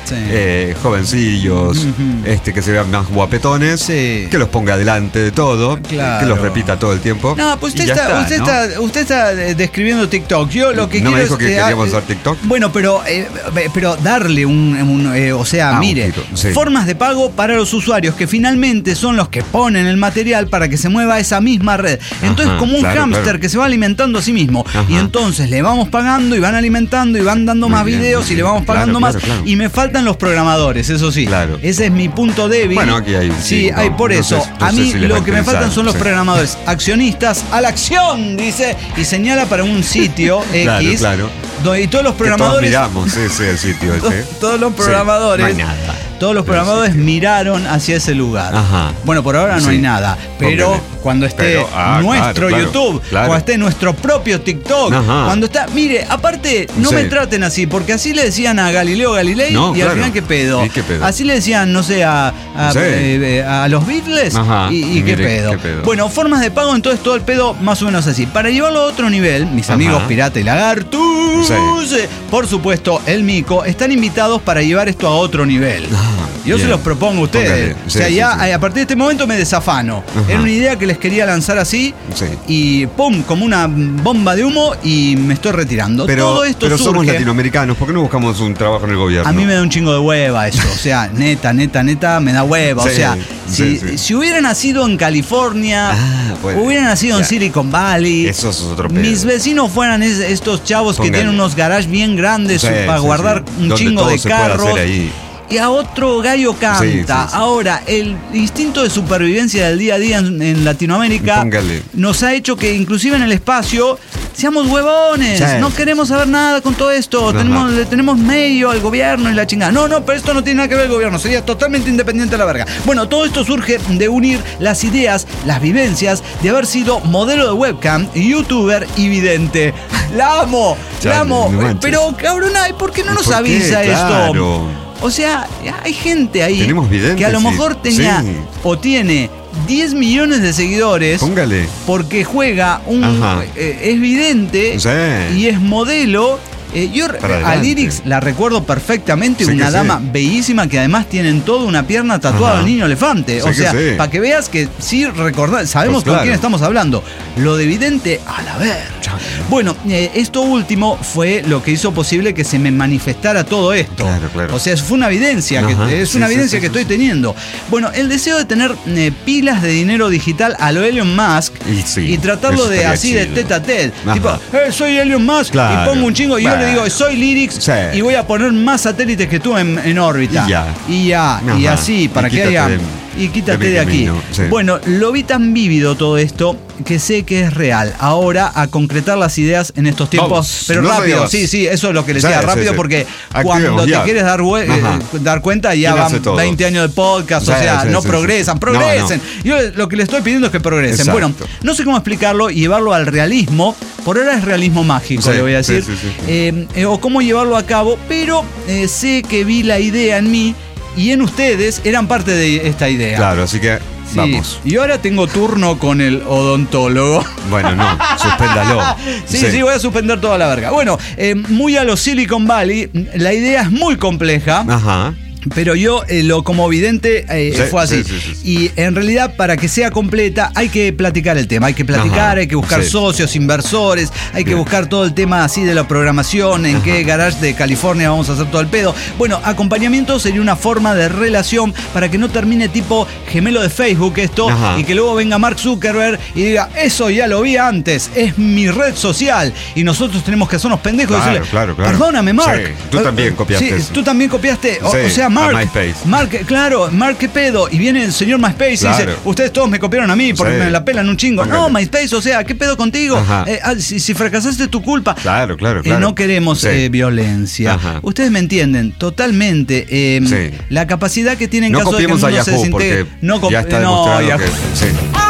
Sí. eh, jovencillos, Ujú. este, que se vean más guapetones, Sí. que los ponga delante de todo, Claro. que los repita todo el tiempo. No, pues y usted ya está, usted, ¿no? está, usted está eh, describiendo TikTok. Yo lo que ¿No me quiero dijo es que que, queríamos ah, hacer TikTok? Bueno, pero, eh, pero darle un, un, eh, o sea, Ah, mire, un tiro, sí. formas de pago para los usuarios que finalmente son los que ponen el material para que se mueva esa misma red. Entonces, Ajá, como un claro, hámster claro. que se va alimentando a sí mismo. Ajá. Y entonces le vamos pagando y van alimentando y van dando Muy más bien, videos muy y le bien. vamos pagando Claro, más. claro, claro. Y me faltan los programadores, eso sí. Claro. Ese es mi punto débil. Bueno, aquí hay, Sí, sí, hay no, por no eso. sé- no a sé mí si les va lo a que me interesar, faltan son los sí. programadores. Accionistas a la acción, dice, y señala para un sitio Claro, X. claro. Donde, y todos los Que todos programadores. miramos ese el sitio to- ese. todos los Sí, programadores. no hay nada. Todos los Pero programadores sí que- miraron hacia ese lugar. Ajá. Bueno, por ahora no Sí. hay nada. Pero Póngale. cuando esté Pero, ah, nuestro claro, claro, YouTube, claro. cuando esté nuestro propio TikTok, Ajá. cuando está. Mire, aparte, no Sí. me traten así, porque así le decían a Galileo Galilei No, y claro. al final, ¿qué pedo? ¿Y qué pedo? Así le decían, no sé, a, a, Sí. eh, eh, a los Beatles. Ajá. Y, y Y qué, mire, pedo. qué pedo. Bueno, formas de pago, entonces todo el pedo más o menos así. Para llevarlo a otro nivel, mis Ajá. amigos Pirata y Lagartus, eh, por supuesto, el Mico, están invitados para llevar esto a otro nivel. Ah, Yo se bien. los propongo a ustedes. Póngale. O Sí, sea, sí, ya sí. a partir de este momento me desafano. Ajá. Era una idea que les quería lanzar así Sí. y pum, como una bomba de humo y me estoy retirando. Pero, Todo esto pero somos surge. latinoamericanos, ¿por qué no buscamos un trabajo en el gobierno? A mí me da un chingo de hueva eso, o sea, neta, neta, neta, me da hueva. O Sí, sea, sí, si, sí. si hubiera nacido en California, Ah, bueno. hubiera nacido en Ya. Silicon Valley, Eso es otro pedo. mis vecinos fueran es- estos chavos que Póngale. tienen unos garages bien grandes Sí, para sí, guardar sí. un Donde chingo todo de se puede carros. hacer ahí. Y a otro gallo canta. Sí, sí, sí. Ahora, el instinto de supervivencia del día a día en, en Latinoamérica Póngale. nos ha hecho que inclusive en el espacio seamos huevones. Sí. No queremos saber nada con todo esto. Ajá. Tenemos, le tenemos medio al gobierno y la chingada. No, no, pero esto no tiene nada que ver el gobierno. Sería totalmente independiente de la verga. Bueno, todo esto surge de unir las ideas, las vivencias de haber sido modelo de webcam, youtuber y vidente. La amo, Ya, la amo. no manches. Pero, cabrona, ¿por qué no nos ¿Por qué? avisa esto? Claro. O sea, hay gente ahí Tenemos videntes, que a lo sí. mejor tenía Sí. o tiene diez millones de seguidores Póngale. porque juega un Ajá. eh, es vidente Sí. y es modelo. Eh, yo Para a adelante. Lyrix la recuerdo perfectamente, Sí una que dama sí. bellísima que además tienen toda una pierna tatuada Ajá. al niño elefante. Sí o que sea, sí. para que veas que sí recordar, sabemos Pues con claro. quién estamos hablando. Lo de vidente, a la ver. Bueno, eh, esto último fue lo que hizo posible que se me manifestara todo esto. Claro, claro. O sea, fue una evidencia, Ajá, que, es sí, una sí, evidencia sí, que sí, estoy sí. teniendo. Bueno, el deseo de tener eh, pilas de dinero digital a lo Elon Musk Y sí, tratarlo eso de estaría así de chido. tete a tete. Ajá. Tipo, eh, soy Elon Musk Claro. y pongo un chingo y yo Bueno. le digo, soy Lyrix Sí. y voy a poner más satélites que tú en, en órbita. Y ya. Y ya, y Ajá. así, para Y que quítate haya... de- y quítate de mi de aquí. camino, sí. Bueno, lo vi tan vívido todo esto que sé que es real. Ahora a concretar las ideas en estos tiempos. Vamos, pero no rápido, digas. sí, sí, eso es lo que les Sí, decía, sí, rápido sí. porque Activemos cuando ya. te quieres dar, hue- Ajá. eh, dar cuenta ya ¿Quién hace van todo? veinte años de podcast, o Sí, sea, sí, no sí, progresan, sí. progresen. No, Yo lo que le estoy pidiendo es que progresen. Exacto. Bueno, no sé cómo explicarlo y llevarlo al realismo. Por ahora es realismo mágico, Sí, le voy a sí, decir. sí, sí, sí. Eh, eh, o cómo llevarlo a cabo, pero eh, sé que vi la idea en mí y en ustedes eran parte de esta idea. Claro, así que Sí. vamos. Y ahora tengo turno con el odontólogo. Bueno, no, suspéndalo. Sí, sí, voy a suspender toda la verga. Bueno, eh, muy a los Silicon Valley, la idea es muy compleja. Ajá. Pero yo, eh, lo como vidente, eh, Sí, fue así. sí, sí, sí, sí. Y en realidad, para que sea completa, hay que platicar el tema. Hay que platicar, Ajá, hay que buscar sí. socios, inversores, hay que Bien. buscar todo el tema así de la programación, en Ajá. qué garage de California vamos a hacer todo el pedo. Bueno, acompañamiento sería una forma de relación para que no termine tipo gemelo de Facebook esto, Ajá. y que luego venga Mark Zuckerberg y diga, eso ya lo vi antes, es mi red social. Y nosotros tenemos que hacernos pendejos y Claro, decirle, claro, claro. perdóname, Mark. Sí, tú también copiaste Sí, eso. tú también copiaste. O, Sí, o sea, a Mark. MySpace. Mark, claro, Mark, ¿qué pedo? Y viene el señor MySpace y Claro. dice, ustedes todos me copiaron a mí porque Sí. me la pelan un chingo. Póngale. No, MySpace, o sea, ¿qué pedo contigo? Ajá. Eh, ah, si, si fracasaste es tu culpa. Claro, claro, Eh, claro. no queremos Sí. eh, violencia. Ajá. Ustedes me entienden totalmente. eh, Sí. La capacidad que tienen en No caso de que el copiemos a mundo se Yahoo desintegre. porque No cop- ya está no, demostrado Yahoo. que... Sí.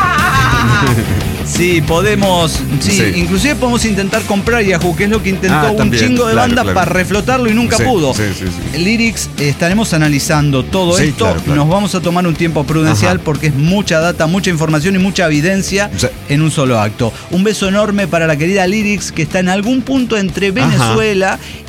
Sí, podemos. Sí, Sí. inclusive podemos intentar comprar Yahoo, que es lo que intentó Ah, un también, chingo de claro, bandas claro. para reflotarlo y nunca Sí, pudo. sí, sí, sí. Lyrix, eh, estaremos analizando todo Sí, esto. claro, claro. Nos vamos a tomar un tiempo prudencial Ajá. porque es mucha data, mucha información y mucha evidencia Sí. en un solo acto. Un beso enorme para la querida Lyrix, que está en algún punto entre Venezuela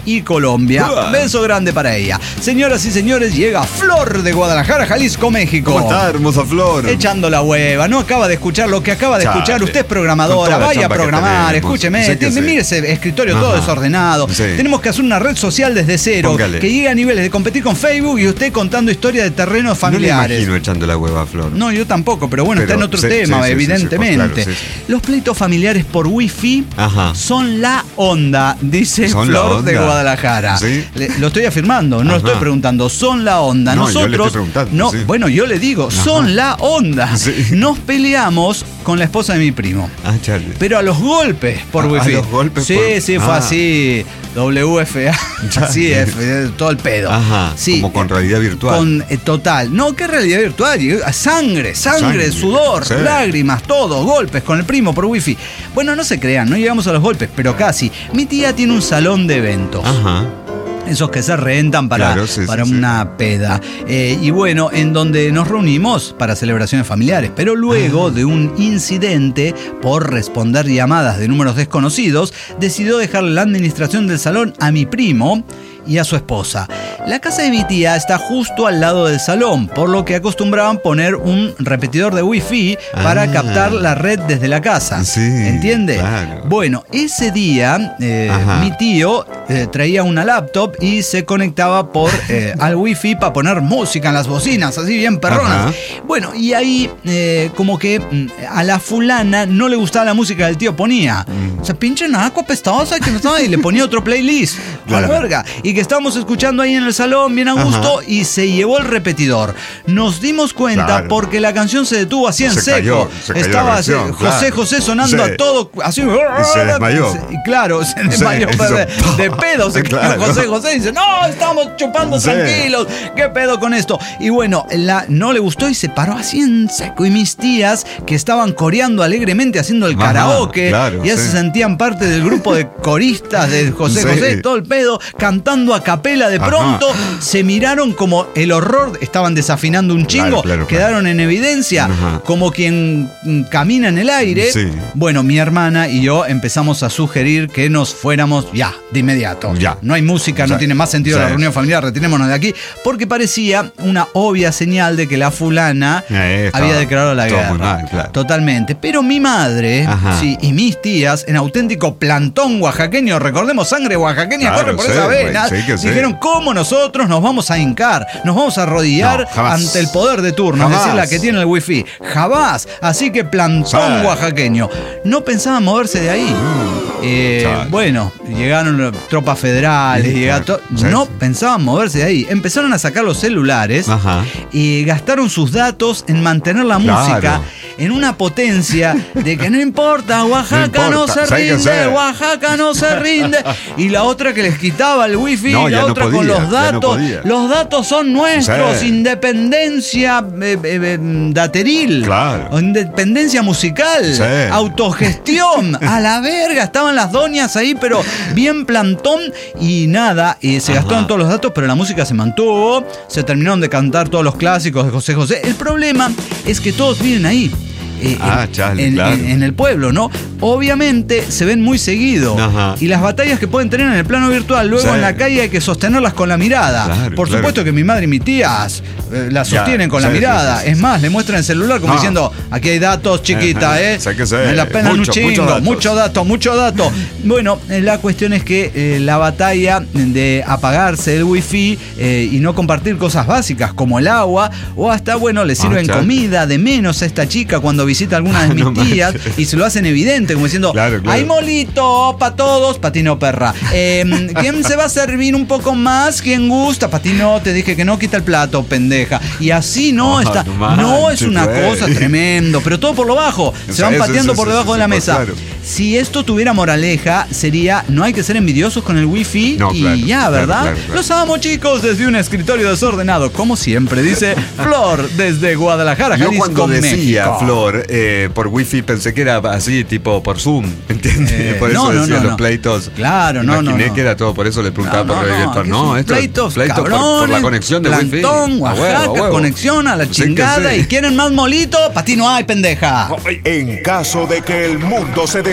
y Colombia. Uh. Beso grande para ella. Señoras y señores, llega Flor de Guadalajara, Jalisco, México. ¿Cómo está, hermosa Flor? Echando la hueva, no acaba de escuchar lo que acaba de Chale. escuchar. Usted es Con programadora, toda la vaya a chamba que programar, tenemos. escúcheme, Sí que tiene- sí. mire ese escritorio Ajá. todo desordenado. Sí. Tenemos que hacer una red social desde cero, Póngale. que llegue a niveles de competir con Facebook y usted contando historias de terrenos No le familiares. imagino echando la hueva a Flor. No, yo tampoco, pero bueno, Pero, está en otro sí, tema, sí, sí, sí, evidentemente. sí, pues, claro, sí, sí. Los pleitos familiares por wifi Ajá. son la onda, dice Son la Flor de onda. Guadalajara. Sí. Le- lo estoy afirmando, no lo Ajá. estoy preguntando, son la onda. No, yo le Nosotros, estoy preguntando, no, sí. bueno, yo le digo, son la onda. Sí. Nos peleamos con la esposa de mi primo. Ah, chale. Pero a los golpes por A- a wifi. los golpes sí, por- sí, fue Ah. así. W F A. Ya. Así, F, todo el pedo. Ajá, Sí, como con realidad virtual. Con eh, total. No, ¿qué realidad virtual? Sangre, sangre, Sangre, sudor, sí. lágrimas, todo, golpes con el primo por wifi. Bueno, no se crean, no llegamos a los golpes, pero casi. Mi tía tiene un salón de eventos. Ajá. Esos que se rentan para, Claro, sí, para sí, sí. una peda. Eh, y bueno, en donde nos reunimos para celebraciones familiares. Pero luego Ah. de un incidente por responder llamadas de números desconocidos, decidió dejarle la administración del salón a mi primo y a su esposa. La casa de mi tía está justo al lado del salón, por lo que acostumbraban poner un repetidor de wifi para Ah. captar la red desde la casa. Sí, ¿Entiende? claro. Bueno, ese día eh, Ajá. mi tío eh, traía una laptop y se conectaba por eh, al wifi para poner música en las bocinas, así bien perronas. Ajá. Bueno, y ahí eh, como que mm, a la fulana no le gustaba la música que el tío ponía. Mm. O sea, pinche naco apestosa que no estaba y le ponía otro playlist. A la Claro. verga. Y que estábamos escuchando ahí en el salón bien a gusto y se llevó el repetidor. Nos dimos cuenta Claro. porque la canción se detuvo así en Se seco. cayó, se cayó la Estaba versión, así, José claro. José sonando Sí. a todo así. Y se desmayó. Y claro, se desmayó hizo- de, de pedo. Se quedó Claro. José José y dice, no, estamos chupando Sí. tranquilos. ¿Qué pedo con esto? Y bueno, la, no le gustó y se paró así en seco. Y mis tías, que estaban coreando alegremente haciendo el Ajá, karaoke, claro, ya sí. se sentían parte del grupo de coristas de José Sí. José, todo el pedo, cantando a capela. De Ajá. pronto se miraron como el horror, estaban desafinando un chingo, Claro, claro, quedaron en evidencia, Ajá. como quien mm, camina en el aire. Sí. Bueno, mi hermana y yo empezamos a sugerir que nos fuéramos ya, de inmediato. Ya. No hay música, no Sí. tiene más sentido Sí. la reunión familiar, retirémonos de aquí, porque parecía una obvia señal de que la fulana Eh, estaba había declarado la todo guerra. muy mal, claro. Totalmente. Pero mi madre Ajá. sí, y mis tías, en auténtico plantón oaxaqueño, recordemos, sangre oaxaqueña Claro, corre por sí, esas güey, venas, sí que sí. dijeron, ¿cómo nosotros nos vamos a hincar? Nos vamos a arrodillar No, jamás. ante el poder de turno, es Jamás. decir, la que tiene el wifi. Jamás. Así que plantón Sí. oaxaqueño. No pensaban moverse de ahí. Eh, Chale. bueno, llegaron las tropas federales, Sí, llega claro. to- Sí, no sí. pensaban moverse de ahí. Empezaron a sacar los celulares Ajá. y gastaron sus datos en mantener la Claro. música en una potencia de que no importa, Oaxaca no, importa, se ¿sabe qué rinde, hacer? Oaxaca no se rinde. Y la otra que les quitaba el wifi, No, y la ya no otra con podía, los ya no datos. podía. Los datos son nuestros, Sí. independencia eh, eh, eh, dateril, Claro. o independencia musical, Sí. autogestión. A la verga, estaban las doñas ahí, pero bien plantón y nada. Y se Ajá. gastaron todos los datos, pero la música se mantuvo. Se terminaron de cantar todos los clásicos de José José. El problema es que todos viven ahí. eh, Ah, en, chale, en- claro. en- en el pueblo, ¿no? Obviamente se ven muy seguido. Ajá. Y las batallas que pueden tener en el plano virtual, luego Sí. en la calle hay que sostenerlas con la mirada. Claro, Por claro. supuesto que mi madre y mi tía eh, las Ya, sostienen con sí, la sí, mirada. sí, sí. Es más, le muestran el celular como Ah. diciendo, aquí hay datos, chiquita, Ajá. ¿eh? Sé que sé. Me la pena un Mucho, chingo, mucho datos. mucho dato, mucho dato. Bueno, eh, la cuestión es que eh, la batalla de apagarse el wifi eh, y no compartir cosas básicas como el agua, o hasta, bueno, le sirven chale. comida de menos a esta chica cuando visita a alguna de Ah, mis no tías manches. y se lo hacen evidente, como diciendo, Claro, claro. hay molito para todos, patino perra. Eh, ¿Quién se va a servir un poco más? ¿Quién gusta? Patino, te dije que no, quita el plato, pendeja. Y así no Ah, está. no No, es manches, una güey. cosa tremendo, pero todo por lo bajo. Se Sí, van sí, pateando sí, por sí, debajo sí, de la sí, mesa. claro. Si esto tuviera moraleja, sería no hay que ser envidiosos con el wifi No, y claro, ya, claro, ¿verdad? claro, claro. Los amo, chicos, desde un escritorio desordenado, como siempre, dice Flor, desde Guadalajara, Yo Jalisco, cuando decía, México. Flor, eh, por wifi pensé que era así, tipo por Zoom, ¿entiendes? Eh, por eso no, no, decía no, los no. pleitos. Claro, no, no, Imaginé no. que era todo, por eso le preguntaba No, por no, radio no, virtual. que No, son esto pleitos, pleito por, por la cabrones, conexión de wifi. Plantón, A huevo, Oaxaca, a huevo. conexión a la Sí que chingada. sí. ¿Y quieren más molito? Para ti no hay, pendeja. En caso de que el mundo se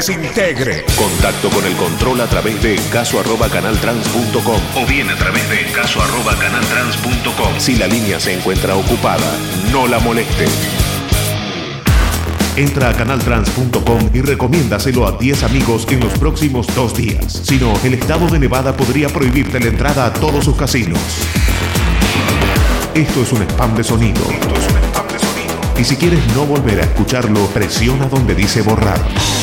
desintegre. Contacto con el control a través de caso arroba canaltrans punto com o bien a través de caso arroba canaltrans punto com. Si la línea se encuentra ocupada, no la moleste. Entra a canaltrans punto com y recomiéndaselo a diez amigos en los próximos dos días. Si no, el estado de Nevada podría prohibirte la entrada a todos sus casinos. Esto es un spam de sonido. Esto es un spam de sonido. Y si quieres no volver a escucharlo, presiona donde dice borrar.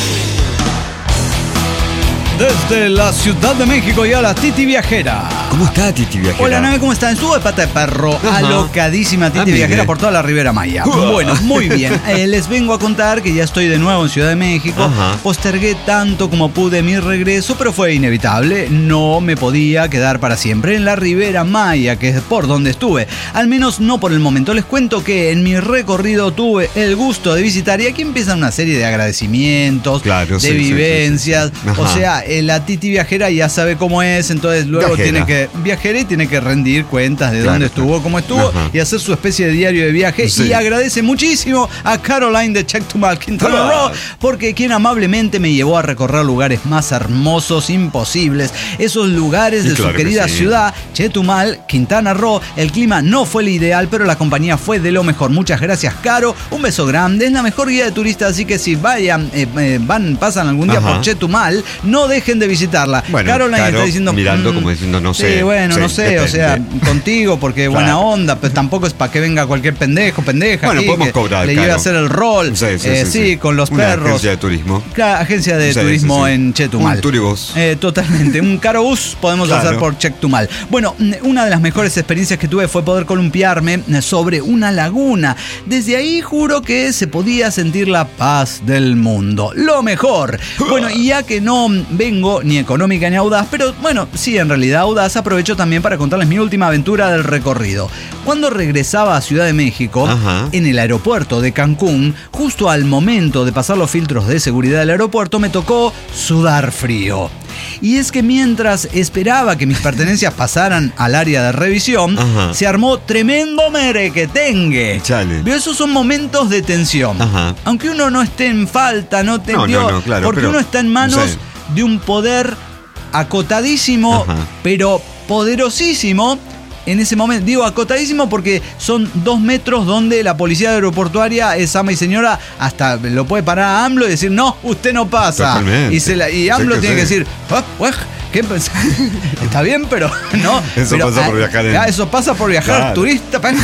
Desde la Ciudad de México y a la Titi Viajera. ¿Cómo está Titi Viajera? Hola, Nave, ¿cómo están? Estuvo de pata de perro, Ajá. alocadísima Titi Ah, mire. Viajera por toda la Ribera Maya. Uah. Bueno, muy bien. Eh, les vengo a contar que ya estoy de nuevo en Ciudad de México. Ajá. Postergué tanto como pude mi regreso, pero fue inevitable. No me podía quedar para siempre en la Ribera Maya, que es por donde estuve. Al menos no por el momento. Les cuento que en mi recorrido tuve el gusto de visitar y aquí empiezan una serie de agradecimientos, Claro, de sí, sí, vivencias. sí, sí, sí. O Ajá. sea, eh, la Titi Viajera ya sabe cómo es, entonces luego Viajera. tiene que viajera y tiene que rendir cuentas de Claro, dónde estuvo, claro. cómo estuvo Ajá. y hacer su especie de diario de viaje. Sí. Y agradece muchísimo a Caroline de Chetumal, Quintana Ah. Roo, porque quien amablemente me llevó a recorrer lugares más hermosos imposibles. Esos lugares Y de claro su que querida sí. ciudad, Chetumal, Quintana Roo. El clima no fue el ideal, pero la compañía fue de lo mejor. Muchas gracias, Caro. Un beso grande. Es la mejor guía de turistas, así que si vayan, eh, eh, van, pasan algún día Ajá. por Chetumal, no dejen de visitarla. Bueno, Caroline Caro, está diciendo mirando mm, como diciendo, no sé. Sí, bueno, Sí, no sé, depende. o sea, contigo porque Claro. buena onda, pero tampoco es para que venga cualquier pendejo, pendeja. Bueno, aquí, podemos que cobrar, le Caro. lleve a hacer el rol. Sí, sí, Eh, sí, sí, sí. con los Una perros. agencia de turismo. Claro, agencia de Sí, turismo sí, sí. en Chetumal. Un turibus. Eh, totalmente, un caro bus podemos Claro. hacer por Chetumal. Bueno, una de las mejores experiencias que tuve fue poder columpiarme sobre una laguna. Desde ahí juro que se podía sentir la paz del mundo. Lo mejor. Bueno, y ya que no vengo ni económica ni audaz, pero bueno, sí, en realidad audaz, aprovecho también para contarles mi última aventura del recorrido. Cuando regresaba a Ciudad de México, Ajá. en el aeropuerto de Cancún, justo al momento de pasar los filtros de seguridad del aeropuerto, me tocó sudar frío. Y es que mientras esperaba que mis pertenencias pasaran al área de revisión, Ajá. se armó tremendo merequetengue. Chale. Vio, esos son momentos de tensión. Ajá. Aunque uno no esté en falta, no te No, vio, no, no, claro, porque pero- uno está en manos sí. de un poder acotadísimo, Ajá. pero poderosísimo. En ese momento, digo acotadísimo porque son dos metros donde la policía aeroportuaria es ama y señora, hasta lo puede parar a AMLO y decir, no, usted no pasa. Totalmente. Y, se la- y Sí AMLO que tiene que sí. decir, "Ah, uej, ¿qué pens-?" Está bien, pero no. Eso pero, pasa por ah, viajar en- ah, Eso pasa por viajar, Claro. turista, para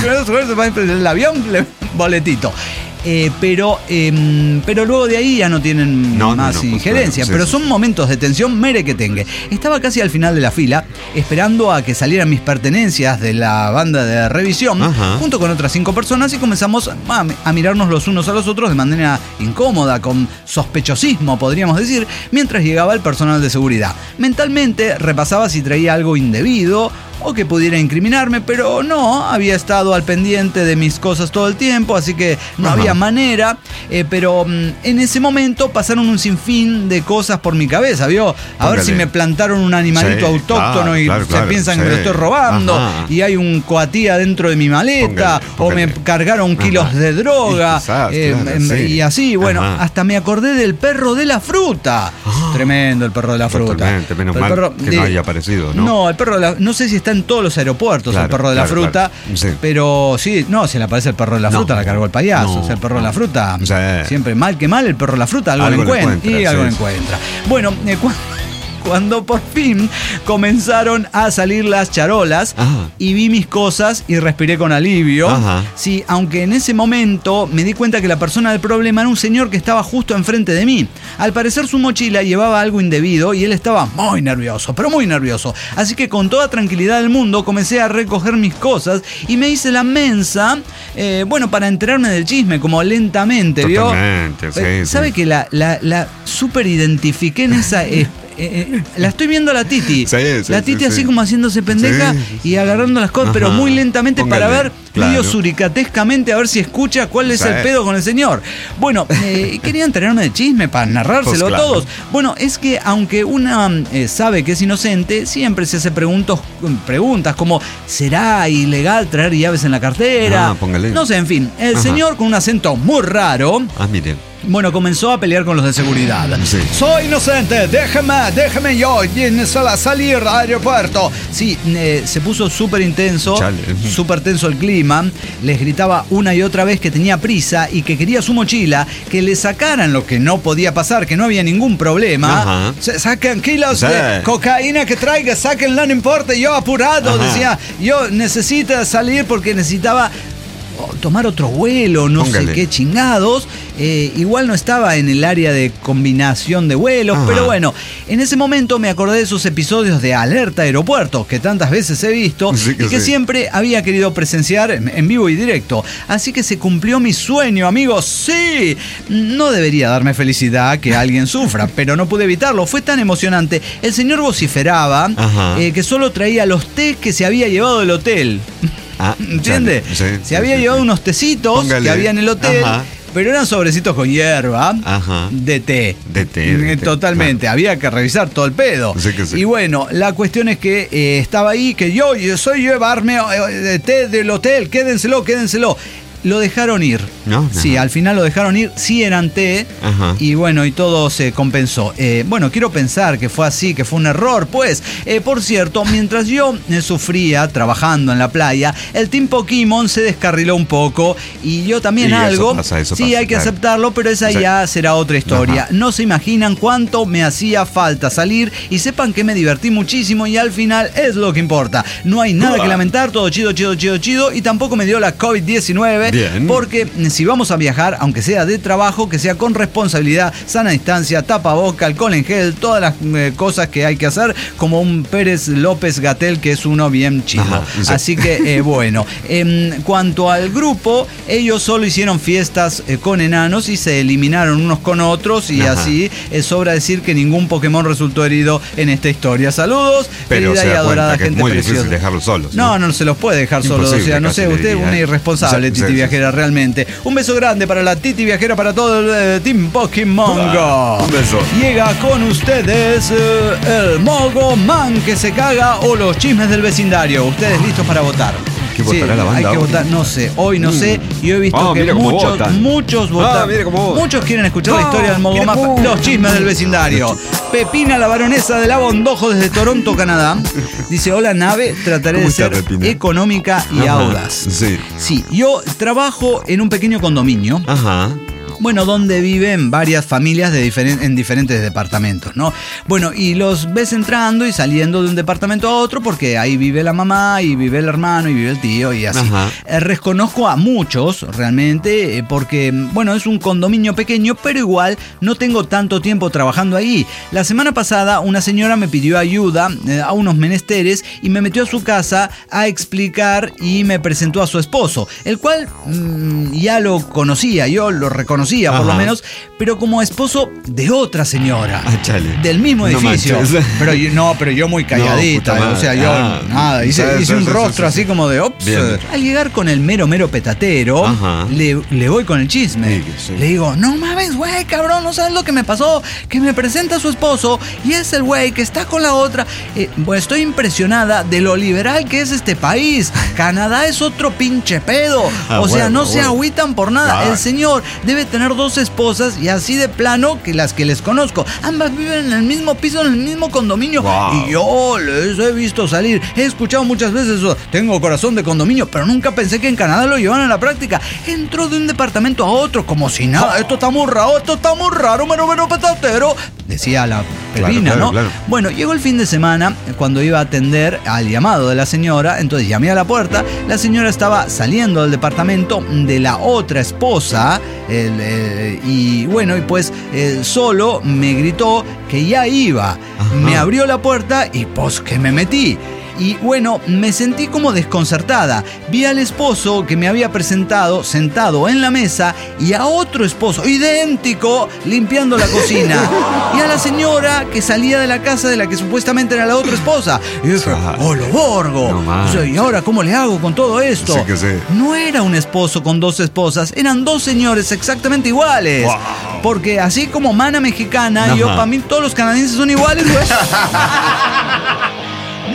el avión, le- boletito. Eh, pero, eh, pero luego de ahí ya no tienen No, no, más no, pues, injerencia. claro, sí, pero sí. son momentos de tensión merequetengue. Estaba casi al final de la fila, esperando a que salieran mis pertenencias de la banda de revisión, Ajá. junto con otras cinco personas, y comenzamos a, a mirarnos los unos a los otros de manera incómoda, con sospechosismo, podríamos decir, mientras llegaba el personal de seguridad. Mentalmente repasaba si traía algo indebido o que pudiera incriminarme, pero no, había estado al pendiente de mis cosas todo el tiempo, así que no Ajá. había manera, eh, pero mm, en ese momento pasaron un sinfín de cosas por mi cabeza, ¿vio? A ver Póngale. si me plantaron un animalito Sí, autóctono claro, y claro, se claro, piensan que sí. me lo estoy robando, Ajá. y hay un coatía dentro de mi maleta, Póngale, o me póngale. cargaron kilos Ajá. de droga, Y quizás, eh, claro, em, sí. y así, bueno, Ajá. hasta me acordé del perro de la fruta. Tremendo el perro de la fruta. Totalmente, menos El mal perro que de- no haya aparecido, ¿no? No, el perro de la, no sé si está en todos los aeropuertos el Claro, perro de la claro, fruta, claro. Sí. pero sí, no, se le aparece el perro de la No. fruta, la cargó el payaso. No, O sea, el perro de la no. fruta, Sí. siempre mal que mal, el perro de la fruta algo, Algo le le encuentra. encuentra, Y algo sí, le sí. encuentra. Bueno, eh, cu- cuando por fin comenzaron a salir las charolas Ajá. y vi mis cosas y respiré con alivio. Ajá. Sí, aunque en ese momento me di cuenta que la persona del problema era un señor que estaba justo enfrente de mí. Al parecer su mochila llevaba algo indebido y él estaba muy nervioso, pero muy nervioso. Así que con toda tranquilidad del mundo comencé a recoger mis cosas y me hice la mensa, eh, bueno, para enterarme del chisme, como lentamente, ¿vio? Totalmente, sí, Eh, ¿Sabe sí. que la, la, la super identifiqué en esa... eh, eh, eh, la estoy viendo a la Titi. Sí, sí, la Titi sí, así sí. como haciéndose pendeja Sí, sí, y sí. agarrando las cosas, pero Ajá. muy lentamente para Póngale, ver, claro. medio suricatescamente, a ver si escucha cuál es Sí. el pedo con el señor. Bueno, eh, quería enterarme de chisme para narrárselo Pues claro. a todos. Bueno, es que aunque una eh, sabe que es inocente, siempre se hace preguntos, preguntas como, ¿será ilegal traer llaves en la cartera? Ah, póngale. No sé, en fin. El Ajá. señor con un acento muy raro Ah, mire. Bueno, comenzó a pelear con los de seguridad. Sí. Soy inocente, déjame, déjame yo salir al aeropuerto. Sí, eh, se puso súper intenso, súper tenso el clima. Les gritaba una y otra vez que tenía prisa y que quería su mochila, que le sacaran lo que no podía pasar, que no había ningún problema. Se sacan kilos sí. de cocaína que traiga, sáquenla, no importa, yo apurado, Ajá. decía, yo necesito salir porque necesitaba tomar otro vuelo, no Póngale. sé qué chingados. Eh, igual no estaba en el área de combinación de vuelos, Ajá. pero bueno, en ese momento me acordé de esos episodios de Alerta Aeropuerto que tantas veces he visto sí que y que sí. siempre había querido presenciar en, en vivo y directo. Así que se cumplió mi sueño, amigos. ¡Sí! No debería darme felicidad que alguien sufra, pero no pude evitarlo. Fue tan emocionante. El señor vociferaba eh, que solo traía los tés que se había llevado del hotel. Ah, ¿entiende? Sí, se sí, había sí, llevado sí. unos tecitos Póngale. que había en el hotel, Ajá. pero eran sobrecitos con hierba Ajá. de té. De té. De Totalmente. Té, claro. Había que revisar todo el pedo. Sí que sí. Y bueno, la cuestión es que eh, estaba ahí, que yo, yo soy llevarme eh, té del hotel, quédenselo, quédenselo. Lo dejaron ir. No, no. Sí, al final lo dejaron ir. Sí eran té. Ajá. Y bueno, y todo se compensó. Eh, bueno, quiero pensar que fue así, que fue un error. Pues, eh, por cierto, mientras yo eh, sufría trabajando en la playa, el Team Pokémon se descarriló un poco. Y yo también sí, algo. Eso pasa, eso sí, pasa, hay que claro. aceptarlo, pero esa sí. ya será otra historia. Ajá. No se imaginan cuánto me hacía falta salir. Y sepan que me divertí muchísimo. Y al final es lo que importa. No hay nada Uah. que lamentar. Todo chido, chido, chido, chido. Y tampoco me dio la COVID diecinueve. Bien. Porque si vamos a viajar, aunque sea de trabajo, que sea con responsabilidad, sana distancia, tapaboca, alcohol en gel, todas las eh, cosas que hay que hacer, como un Pérez López Gatell, que es uno bien chido. Ajá, sí. Así que, eh, bueno, en cuanto al grupo, ellos solo hicieron fiestas eh, con enanos y se eliminaron unos con otros y Ajá. así eh, sobra decir que ningún Pokémon resultó herido en esta historia. Saludos, pero querida y adorada gente es muy preciosa. Difícil dejarlos solos. No, no, no se los puede dejar solos. O sea, no sé, usted es una irresponsable, Titi Viajera, realmente. Un beso grande para la Titi Viajera, para todo el eh, Team Pokémon Go. Un beso. Llega con ustedes eh, el Mogo Man que se caga o los chismes del vecindario. Ustedes listos para votar. ¿Qué votará sí, la banda? Hay que hoy? votar, no sé, hoy no mm. sé. Y he visto oh, que muchos, votan. muchos votan. Ah, muchos quieren escuchar oh, la historia del Mogo Man. Los chismes del vecindario. Pepina, la baronesa de la Bondojo desde Toronto, Canadá. Dice, hola nave, trataré de ser Pepina? económica y Ajá, audaz. Sí. Sí, yo trabajo en un pequeño condominio. Ajá. Bueno, donde viven varias familias de diferen- en diferentes departamentos, ¿no? Bueno, y los ves entrando y saliendo de un departamento a otro porque ahí vive la mamá y vive el hermano y vive el tío y así. Eh, reconozco a muchos realmente eh, porque, bueno, es un condominio pequeño, pero igual no tengo tanto tiempo trabajando ahí. La semana pasada una señora me pidió ayuda eh, a unos menesteres y me metió a su casa a explicar y me presentó a su esposo, el cual mmm, ya lo conocía, yo lo reconocía. Ajá. Por lo menos, pero como esposo de otra señora, ah, del mismo edificio. No pero yo, no, pero yo muy calladita, no, o sea, yo ah, nada, hice, sí, hice sí, un sí, rostro sí, sí. así como de ops. Bien. Al llegar con el mero mero petatero, le, le voy con el chisme. Sí, sí. Le digo, no mames, güey, cabrón, no sabes lo que me pasó, que me presenta a su esposo y es el güey que está con la otra. Eh, pues estoy impresionada de lo liberal que es este país. Canadá es otro pinche pedo. Ah, o sea, bueno, no bueno. se agüitan por nada. Ah. El señor debe tener tener dos esposas y así de plano que las que les conozco. Ambas viven en el mismo piso, en el mismo condominio. Wow. Y yo les he visto salir. He escuchado muchas veces eso. Tengo corazón de condominio, pero nunca pensé que en Canadá lo llevaran a la práctica. Entró de un departamento a otro como si nada. Oh. Esto está muy raro, esto está muy raro, mero, mero, petatero. Decía la Pepina, claro, claro, ¿no? Claro. Bueno, llegó el fin de semana cuando iba a atender al llamado de la señora. Entonces llamé a la puerta. La señora estaba saliendo del departamento de la otra esposa. El, eh, y bueno, y pues eh, solo me gritó que ya iba. Ajá. Me abrió la puerta y pues que me metí. Y bueno, me sentí como desconcertada. Vi al esposo que me había presentado sentado en la mesa y a otro esposo idéntico limpiando la cocina. Y a la señora que salía de la casa de la que supuestamente era la otra esposa. Y dije, ¡oh, lo borgo! No, o sea, ¿y ahora cómo le hago con todo esto? Sí que sí. No era un esposo con dos esposas, eran dos señores exactamente iguales. Wow. Porque así como mana mexicana, Ajá. yo para mí todos los canadienses son iguales, güey.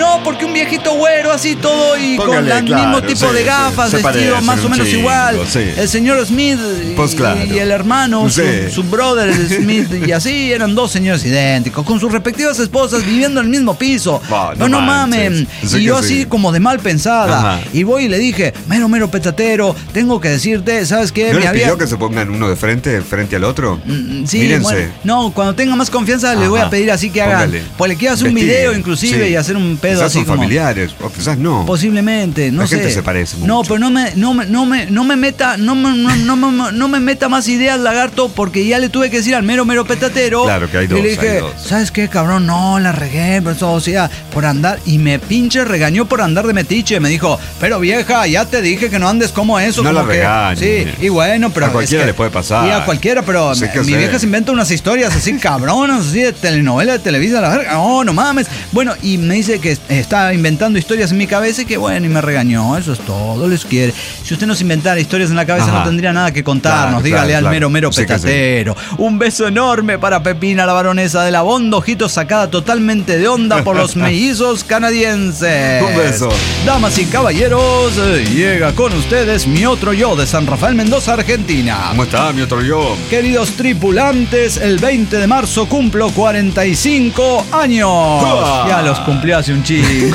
no, porque un viejito güero así todo y Póngale, con el claro, mismo tipo sí, de gafas, sí, se vestido parecen más o un menos chingo, igual. sí. El señor Smith y, Pues claro. y el hermano, Sí. su, su brother Smith, y así eran dos señores idénticos, con sus respectivas esposas viviendo en el mismo piso. Oh, no, no no manches. mames. Sí Y que yo sí. así como de mal pensada. Ajá. Y voy y le dije, mero, mero petatero, tengo que decirte, ¿sabes qué? ¿No Me les había... pidió que se pongan uno de frente, frente al otro? Mm, Sí, Mírense. bueno, no, cuando tenga más confianza le voy a Ajá. pedir así que hagan. Póngale. Pues le quiero hacer un Investiguen. video inclusive Sí. y hacer un pedo Quizás así son como. familiares, o quizás no. Posiblemente, no La sé. gente se parece mucho. No, pero no me, no me, no me, no me meta, no me, no, no me, no me meta más ideas, lagarto, porque ya le tuve que decir al mero mero petatero. Claro que hay dos, Y le dije, hay dos. ¿sabes qué, cabrón? No, la regué, pero eso, o sea, por andar. Y me pinche regañó por andar de metiche. Me dijo, pero vieja, ya te dije que no andes como eso. No como la que-". regañes. Sí, y bueno, pero. A cualquiera es que- le puede pasar. Y a cualquiera, pero Sí, mi ¿qué mi hacer? vieja se inventa unas historias así cabronas, así de telenovela de Televisa, la verga. No, no mames. Bueno, y me dice que está inventando historias en mi cabeza y que bueno, y me regañó. Eso es todo, les quiere. Si usted nos inventara historias en la cabeza, Ajá. no tendría nada que contarnos. Claro, Dígale claro, al claro. mero, mero Sí que sí. petatero. Un beso enorme para Pepina, la baronesa de la Bondo, ojito sacada totalmente de onda por los mellizos canadienses. Un beso. Damas y caballeros, eh, llega con ustedes mi otro yo de San Rafael, Mendoza, Argentina. ¿Cómo está mi otro yo? Queridos tripulantes, el veinte de marzo cumplo cuarenta y cinco años. ¡Uah! Ya los cumplí hace un chingo.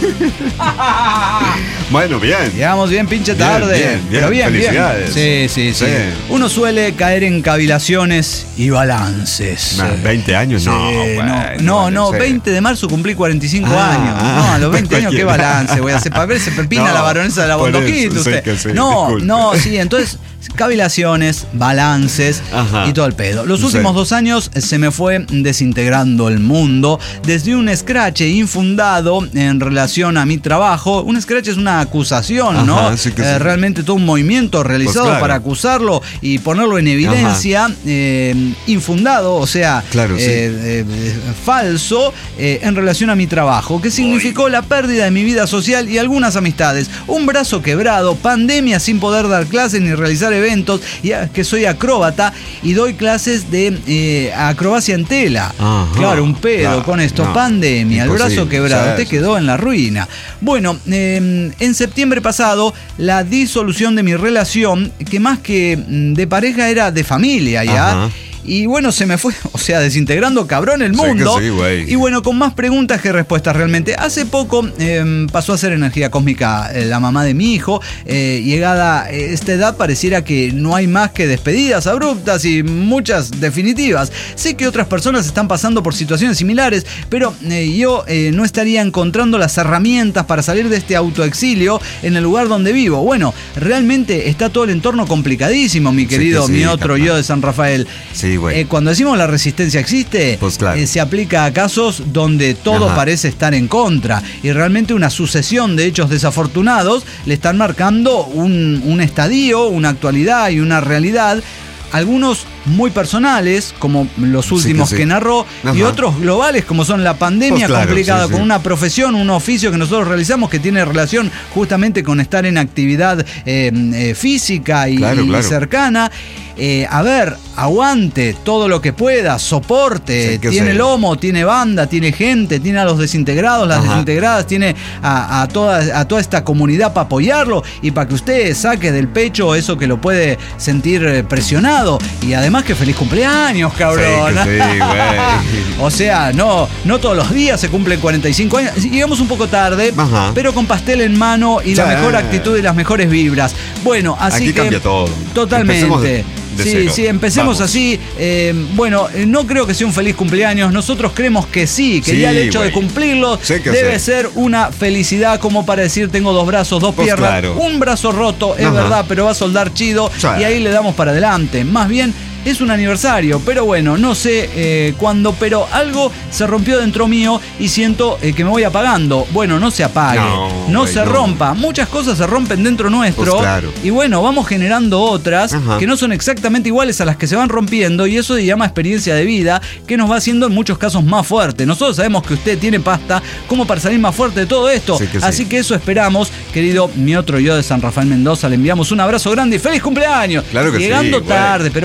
Bueno, bien. Llegamos bien pinche Bien, tarde. bien, bien. Pero bien, Felicidades. bien. Sí, sí, sí, Sí. Uno suele caer en cavilaciones y balances. Nah, veinte años, Sí, no. no, bueno, no, vale, no, sí. veinte de marzo cumplí cuarenta y cinco Ah, años. ah, No, a los veinte años, ¿qué cualquiera. balance voy a hacer? Para ver se Pepina No, la baronesa de la por Bondoquito, eso, sí usted. que sí, no, disculpe. no, sí, entonces, cavilaciones, balances Ajá. y todo el pedo. Los Sí. últimos dos años se me fue desintegrando el mundo desde un scratch infundado en relación a mi trabajo. Un scratch es una acusación, ¿no? Ajá, sí que Eh, sí. realmente todo un movimiento realizado Pues claro. para acusarlo y ponerlo en evidencia, eh, infundado, o sea, Claro, sí. eh, eh, falso eh, en relación a mi trabajo, que significó la pérdida de mi vida social y algunas amistades, un brazo quebrado, pandemia sin poder dar clases ni realizar eventos, y ah, que soy acróbata y doy clases de eh, acrobacia en tela. Ajá, Claro, un pedo claro, con esto, no, pandemia, el brazo imposible, quebrado, sí, te sí. quedó en la ruina. Bueno, eh, en septiembre pasado, la disolución de mi relación, que más que mm, de pareja era de familia ya. Ajá. Y bueno, se me fue, o sea, desintegrando cabrón el Sí que mundo. sí, güey. Y bueno, con más preguntas que respuestas realmente. Hace poco eh, pasó a ser energía cósmica eh, la mamá de mi hijo. Eh, llegada a esta edad pareciera que no hay más que despedidas abruptas y muchas definitivas. Sé que otras personas están pasando por situaciones similares, pero eh, yo eh, no estaría encontrando las herramientas para salir de este autoexilio en el lugar donde vivo. Bueno, realmente está todo el entorno complicadísimo, mi Sí que querido, sí, mi otro carnal. yo de San Rafael. Sí, güey. Eh, cuando decimos la resistencia existe, Pues claro. eh, se aplica a casos donde todo Ajá. parece estar en contra y realmente una sucesión de hechos desafortunados le están marcando un, un estadio, una actualidad y una realidad. Algunos muy personales, como los Sí que últimos que, sí. narró, y Ajá. otros globales, como son la pandemia Pues claro, complicada, sí, sí. con una profesión, un oficio que nosotros realizamos que tiene relación justamente con estar en actividad eh, eh, física y, Claro, y claro. cercana. Eh, a ver, aguante todo lo que pueda, soporte, Sí que tiene sí. lomo, tiene banda, tiene gente, tiene a los desintegrados, las Ajá. desintegradas, tiene a, a toda, a toda esta comunidad para apoyarlo y para que usted saque del pecho eso que lo puede sentir eh, presionado. Y además que feliz cumpleaños, cabrón. Sí, que sí, güey. O sea, no, no todos los días se cumplen cuarenta y cinco años. Llegamos un poco tarde, Ajá. pero con pastel en mano y la Sí. mejor actitud y las mejores vibras. Bueno, así Aquí que cambia todo. Totalmente. Empecemos de- de sí, cero. sí, empecemos Vamos. así. Eh, bueno, eh, no creo que sea un feliz cumpleaños. Nosotros creemos que sí, que Sí, ya el hecho de güey. cumplirlo Sí que debe sí. ser una felicidad, como para decir tengo dos brazos, dos Pues piernas, claro. un brazo roto, es Ajá. verdad, pero va a soldar chido Sí. y ahí le damos para adelante. Más bien es un aniversario, pero bueno, no sé eh, cuándo, pero algo se rompió dentro mío y siento eh, que me voy apagando. Bueno, no se apague, No, no, güey, se no. rompa. Muchas cosas se rompen dentro nuestro Pues claro. y bueno, vamos generando otras Ajá. que no son exactamente iguales a las que se van rompiendo y eso se llama experiencia de vida que nos va haciendo en muchos casos más fuerte. Nosotros sabemos que usted tiene pasta como para salir más fuerte de todo esto, Sí que sí. así que eso esperamos, querido mi otro yo de San Rafael Mendoza. Le enviamos un abrazo grande y feliz cumpleaños. Claro que sí, Llegando güey. tarde, pero bueno, ya le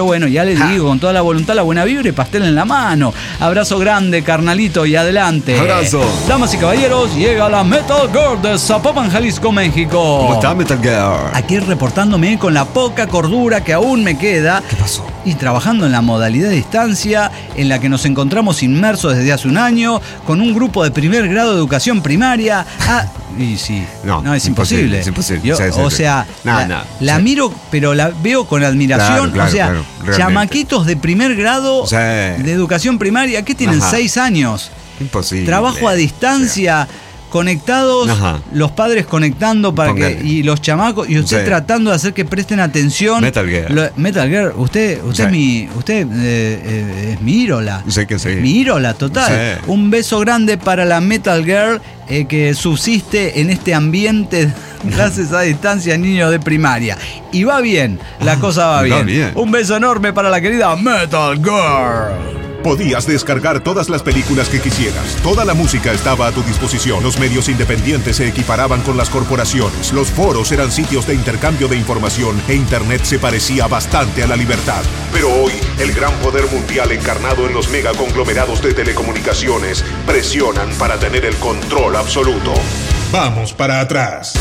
les digo, con toda la voluntad, la buena vibra y pastel en la mano. Abrazo grande, carnalito, y adelante. Abrazo. Damas y caballeros, llega la Metal Girl de Zapopan, Jalisco, México. ¿Cómo está, Metal Girl? Aquí reportándome con la poca cordura que aún me queda. ¿Qué pasó? Y trabajando en la modalidad de distancia en la que nos encontramos inmersos desde hace un año con un grupo de primer grado de educación primaria. Ah, y sí, no, no es imposible. Es imposible. Yo, sí, sí, o sí. sea, no, la, no, la sí. miro, pero la veo con admiración. Claro, claro, o sea, claro, realmente. chamaquitos de primer grado Sí. de educación primaria, que tienen Ajá. seis años. Imposible. Trabajo a distancia. Conectados, Ajá. los padres conectando para Póngale. que y los chamacos y usted Sí. tratando de hacer que presten atención. Metal Gear. Lo- Metal Gear, usted, usted Sí. es mi, usted eh, eh, es mi ídola. Sé que sí. Es mi ídola total. Sí. Un beso grande para la Metal Girl eh, que subsiste en este ambiente de clases a distancia, niños de primaria. Y va bien, la cosa va Va bien. bien. Un beso enorme para la querida Metal Girl. Podías descargar todas las películas que quisieras. Toda la música estaba a tu disposición. Los medios independientes se equiparaban con las corporaciones. Los foros eran sitios de intercambio de información e Internet se parecía bastante a la libertad. Pero hoy, el gran poder mundial encarnado en los megaconglomerados de telecomunicaciones presionan para tener el control absoluto. Vamos para atrás.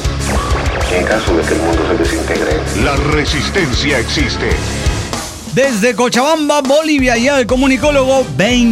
En caso de que el mundo se desintegre, La resistencia existe. Desde Cochabamba, Bolivia, ya el comunicólogo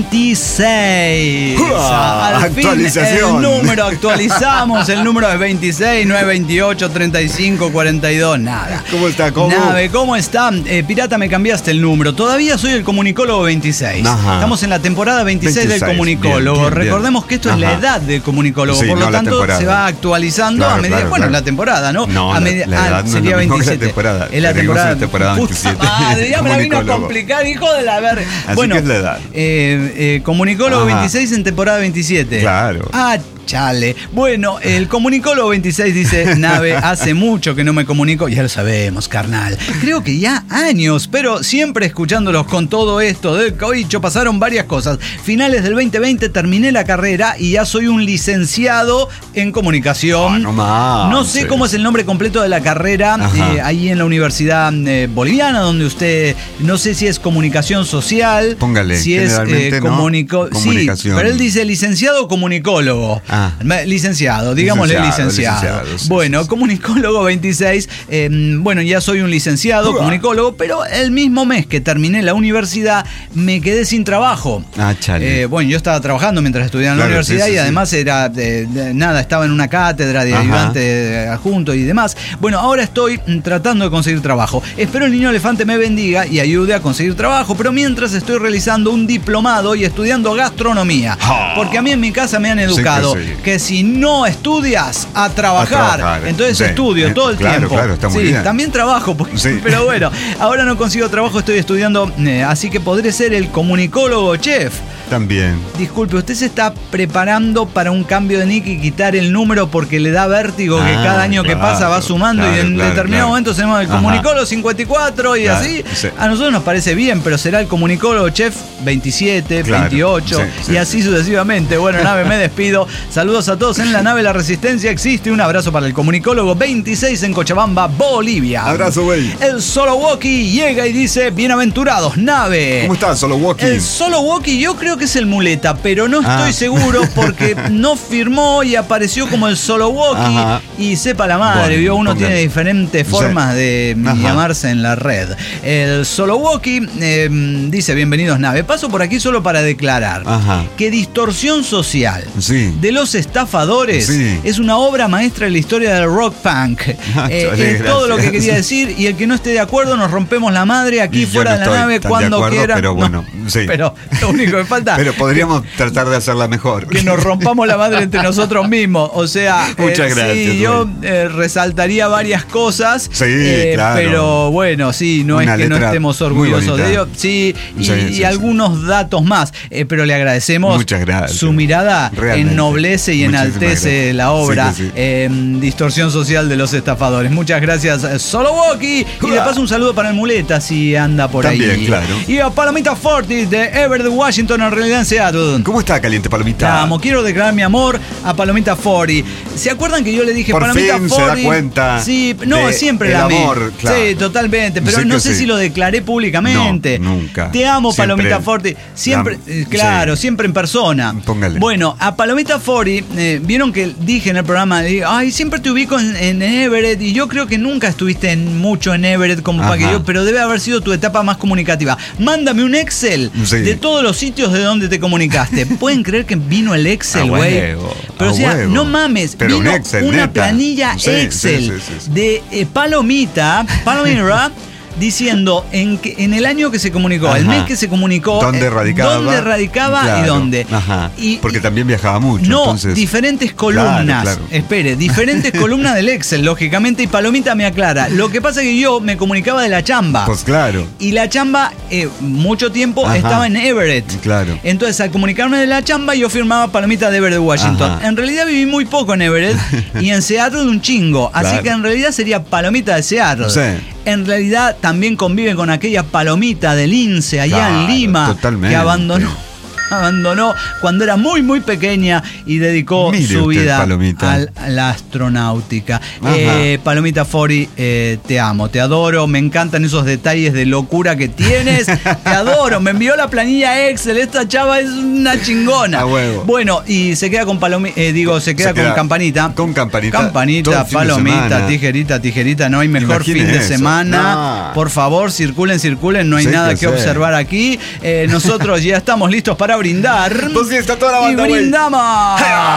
veintiséis. ¡Uah! Al fin Actualización. el número, actualizamos. El número es veintiséis, nueve veintiocho, treinta y cinco, cuarenta y dos. Nada. ¿Cómo está? ¿Cómo? Nave, ¿cómo está? Eh, pirata, me cambiaste el número. Todavía soy el comunicólogo veintiséis. Ajá. Estamos en la temporada veintiséis, veintiséis, del comunicólogo. bien, bien, bien. Recordemos que esto es la Ajá. edad del comunicólogo. Sí, por no lo la tanto, temporada. se va actualizando Claro, a medida. claro, bueno, claro. la temporada, ¿no? No, a la- medida, la edad no es lo sería mismo que la veintisiete. temporada. Es la Tenemos temporada. la temporada Puta veintisiete. madre, ya me la vino a Comunicólogo. complicar, hijo de la verga. Así Bueno, que es la edad. eh, eh, comunicólogo Ajá. veintiséis en temporada veintisiete. Claro. Ah, chale. Bueno, el comunicólogo veintiséis dice, Nave, hace mucho que no me comunico. Ya lo sabemos, carnal. Creo que ya años, pero siempre escuchándolos con todo esto del cobicho, pasaron varias cosas. Finales del veinte veinte terminé la carrera y ya soy un licenciado en comunicación. Ah, no más. No sé cómo es el nombre completo de la carrera Ajá. eh, ahí en la Universidad eh, Boliviana, donde usted, no sé si es comunicación social, Póngale, si es generalmente, ¿no? comunico- Comunicación. Sí, pero él dice licenciado comunicólogo. Ah. Me- Licenciado, digámosle Licenciado, licenciado. licenciado, sí, bueno, sí, sí. comunicólogo veintiséis. eh, bueno, ya soy un licenciado, Uah. comunicólogo, pero el mismo mes que terminé la universidad me quedé sin trabajo. Ah, chale. Eh, bueno, yo estaba trabajando mientras estudiaba en la Claro, universidad sí, sí, y sí. además era de- de- nada, estaba en una cátedra de Ajá. ayudante de adjunto y demás. Bueno, ahora estoy mm, tratando de conseguir trabajo. Espero el niño elefante me bendiga y ayude a conseguir trabajo, pero mientras estoy realizando un diplomado y estudiando gastronomía. Ah. Porque a mí en mi casa me han Sí, que educado sí. que si no estudias, a trabajar. A trabajar. Entonces Sí. estudio Eh, todo el claro, tiempo. claro, está muy Sí, bien. también trabajo, porque- Sí. pero bueno, ahora no consigo trabajo, estoy estudiando, eh, así que podré ser el comunicólogo chef. También. Disculpe, ¿usted se está preparando para un cambio de nick y quitar el número porque le da vértigo que Ah, cada año que claro, pasa va sumando claro, y en claro, determinado claro. momento tenemos el Ajá. comunicólogo cincuenta y cuatro y Claro, así? sí. A nosotros nos parece bien, pero será el comunicólogo chef veintisiete, Claro, veintiocho sí, sí, y así sucesivamente. Bueno, Nave, me despido. Saludos a todos en la Nave La Resistencia Existe. Un abrazo para el comunicólogo veintiséis en Cochabamba, Bolivia. Abrazo, güey. El Solo Walkie llega y dice, bienaventurados, Nave. ¿Cómo estás, Solo Walkie? El Solo Walkie yo creo que es el muleta, pero no Ah. estoy seguro porque no firmó y apareció como el Solo Walkie. Ajá. Y sepa la madre, Bueno, vio, uno póngale. tiene diferentes Sí. formas de Ajá. llamarse en la red. El Solo Walkie eh, dice, bienvenidos, Nave. Paso por aquí solo para declarar Ajá. que Distorsión Social Sí. de los Estafadores Sí. es una obra maestra de la historia del rock punk. Ah, Eh, chale, es todo lo que gracias. quería decir y el que no esté de acuerdo nos rompemos la madre aquí Y yo fuera no de la estoy nave tan de cuando acuerdo, quiera. pero No, bueno, sí. Pero lo único que falta Pero podríamos tratar de hacerla mejor. que nos rompamos la madre entre nosotros mismos. O sea, Muchas eh, gracias, sí, yo güey. eh, resaltaría varias cosas. Sí, eh, claro. Pero bueno, sí, no Una es que no letra estemos muy orgullosos bonita. de ello. Sí, y, Sí, sí, y sí. algunos datos más. Eh, pero le agradecemos. Muchas gracias. Su mirada Realmente. ennoblece y Muchísimas enaltece gracias. la obra. Sí que sí. eh, Distorsión Social de los Estafadores. Muchas gracias, eh, Solo Walkie. Y de paso un saludo para el muleta si anda por También, ahí. claro. Y a Palomita Fortis de Ever de Washington, en realidad en Seattle. ¿Cómo está, Caliente Palomita? La amo, quiero declarar mi amor a Palomita cuarenta. ¿Se acuerdan que yo le dije Por Palomita fin cuarenta? se da cuenta. Sí, no, de siempre el la amé. amor, claro. Sí, totalmente, pero Sé no que sé sí. si lo declaré públicamente. No, nunca. Te amo, Siempre Palomita cuarenta. Siempre, la- eh, claro, sí. siempre en persona. Póngale. Bueno, a Palomita cuarenta, eh, vieron que dije en el programa, digo, ay, siempre te ubico en, en Everett, y yo creo que nunca estuviste en, mucho en Everett como para que Ajá. yo, pero debe haber sido tu etapa más comunicativa. Mándame un Excel Sí. de todos los sitios de donde te comunicaste. ¿Pueden creer que vino el Excel, A güey? huevo, Pero a o sea, huevo. no mames, Pero un vino Excel, una neta. planilla Sí, Excel sí, sí, sí, sí. de eh, Palomita, Palomira, diciendo en, que, en el año que se comunicó, Ajá. el mes que se comunicó, ¿Dónde eh, radicaba? dónde radicaba Claro. y dónde. Ajá. Y, Porque también viajaba mucho. no, entonces... diferentes columnas. Claro, claro. Espere, diferentes columnas del Excel, lógicamente, y Palomita me aclara. Lo que pasa es que yo me comunicaba de la chamba. Pues claro. Y la chamba, eh, mucho tiempo, Ajá. estaba en Everett. Claro. Entonces, al comunicarme de la chamba, yo firmaba Palomita de Everett, Washington. Ajá. En realidad viví muy poco en Everett y en Seattle un chingo. Así Claro. que en realidad sería Palomita de Seattle. Sí. En realidad también convive con aquella Palomita del Lince allá Claro, en Lima, totalmente. que abandonó. Abandonó cuando era muy muy pequeña y dedicó Mire su usted, vida Palomita. al- a la astronáutica. Ajá. Eh, Palomita cuarenta, eh, te amo, te adoro, me encantan esos detalles de locura que tienes. Te adoro, me envió la planilla Excel, esta chava es una chingona. A huevo. Bueno, y se queda con Palomita, eh, digo, se queda Se con queda campanita. con campanita todo Campanita, el fin de Palomita, semana. tijerita, tijerita, no hay mejor Imagine fin de eso. semana. No. Por favor, circulen, circulen, no hay Sí nada que que sí. observar aquí. Eh, nosotros ya estamos listos para brindar. Pues sí, está toda la Y banda, güey. brindamos.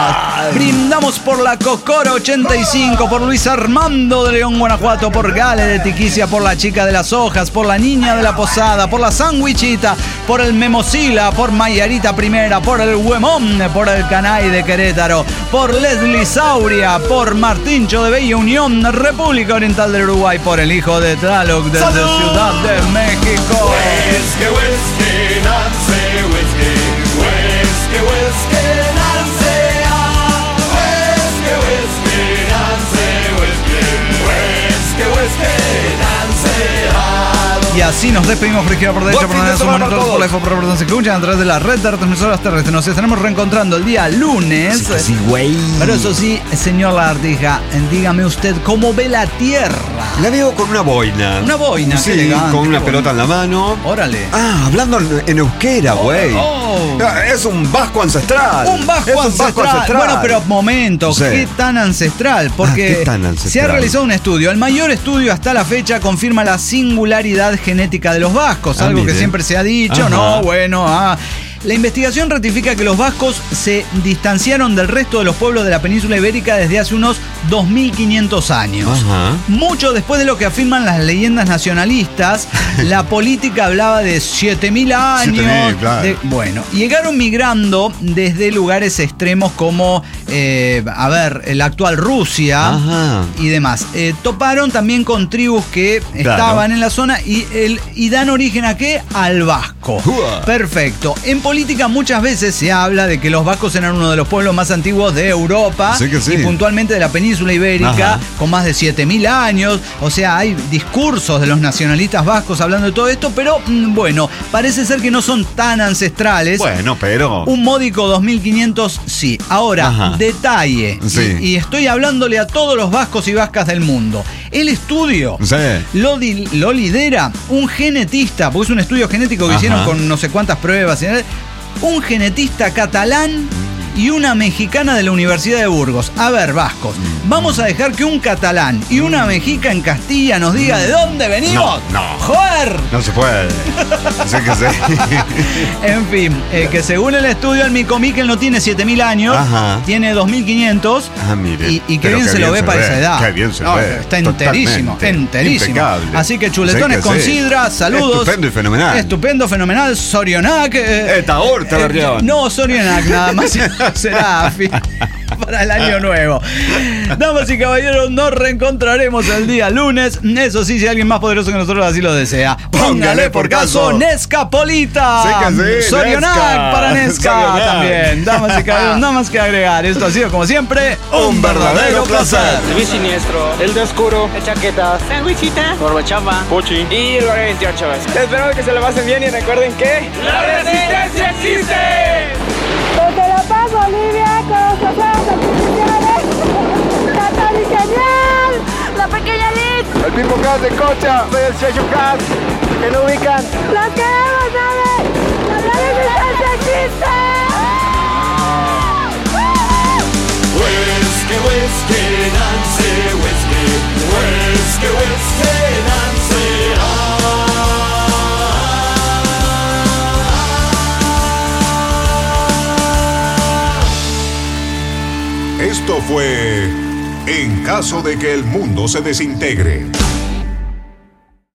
Brindamos por la Cocora ochenta y cinco, por Luis Armando de León, Guanajuato, por Gale de Tiquicia, por la Chica de las Hojas, por la Niña de la Posada, por la Sandwichita, por el Memosila, por Mayarita Primera, por el Huemón, por el Canay de Querétaro, por Leslie Sauria, por Martincho de Bella Unión, República Oriental del Uruguay, por el hijo de Tlaloc desde ¡Salud! Ciudad de México. Y así nos despedimos por izquierda, por derecha, Buen por fin de la semana por para por la todos. por la por se escuchan a través de la red de retransmisoras terrestres. Nos estaremos reencontrando el día lunes. Sí, que sí, güey. Pero eso sí, señor Lagartija, dígame usted cómo ve la Tierra. La veo con una boina. Una boina, Sí, qué elegante, con una qué pelota en bonito. la mano. Órale. Ah, hablando en en euskera, güey. oh. Ah, Es un vasco ancestral. Un vasco, Es ancestral. Bueno, pero momento, Sí. ¿qué tan ancestral? Porque Ah, ¿qué tan ancestral? se ha realizado un estudio. El mayor estudio hasta la fecha confirma la singularidad genética de los vascos, Ah, algo que mire. siempre se ha dicho, Ajá. ¿no? Bueno, ah. La investigación ratifica que los vascos se distanciaron del resto de los pueblos de la península ibérica desde hace unos dos mil quinientos años. Ajá. Mucho después de lo que afirman las leyendas nacionalistas, la política hablaba de siete mil años. siete mil, claro. de- bueno, llegaron migrando desde lugares extremos como, eh, a ver, la actual Rusia Ajá. y demás. Eh, toparon también con tribus que Claro. estaban en la zona y, el, y dan origen a qué? Al vasco. Ua. Perfecto. En política muchas veces se habla de que los vascos eran uno de los pueblos más antiguos de Europa Sí que sí. y puntualmente de la península ibérica, Ajá. con más de siete mil años. O sea, hay discursos de los nacionalistas vascos hablando de todo esto, pero mm, bueno, parece ser que no son tan ancestrales. Bueno, pero. Un módico dos mil quinientos, sí. Ahora, Ajá. detalle. Sí. Y, y estoy hablándole a todos los vascos y vascas del mundo. El estudio Sí. lo, di- lo lidera un genetista, porque es un estudio genético que Ajá. hicieron con no sé cuántas pruebas. ¿sí? Un genetista catalán y una mexicana de la Universidad de Burgos. A ver, vascos, vamos a dejar que un catalán y una mexica en Castilla nos diga de dónde venimos. No, no. ¡Joder! No se puede. Sí que sí. En fin, eh, que según el estudio, el Micomiquel no tiene siete mil años, Ajá. tiene dos mil quinientos. Ah, mire. Y, y que Pero bien qué se lo ve bien se para ve, esa edad. qué bien se No, ve, está enterísimo, totalmente, enterísimo. impecable. Así que chuletones Sí que con sí. sidra, saludos. Estupendo y fenomenal. Estupendo, fenomenal. Sorionac. eh, Eta horta, eh, Berrión. No, Sorionac, nada más será. para el año nuevo. Damas y caballeros, nos reencontraremos el día lunes. Eso sí, si alguien más poderoso que nosotros así lo desea. Póngale por caso Nescapolita. Sí que sí, Sorionac Nesca. para Nesca Sorionac. también. Damas y caballeros, nada más que agregar. Esto ha sido, como siempre, un verdadero placer. El bisiniestro, el de oscuro, el chaquetas, sandwichita, Gorbachafa, Pochi y el veintiocho Chávez. Espero que se lo pasen bien y recuerden que ¡la resistencia existe! Desde La Paz, Bolivia, con los pasados artificiales, Católica Genial, la pequeña Liz, El Pipo Gas de Cocha, soy el Checho Gas, que no ubican. los queremos, ¿sabes? La resistencia existe. Whiskey, whiskey, Nancy, whiskey, whiskey, whiskey, Nancy. Esto fue En caso de que el mundo se desintegre.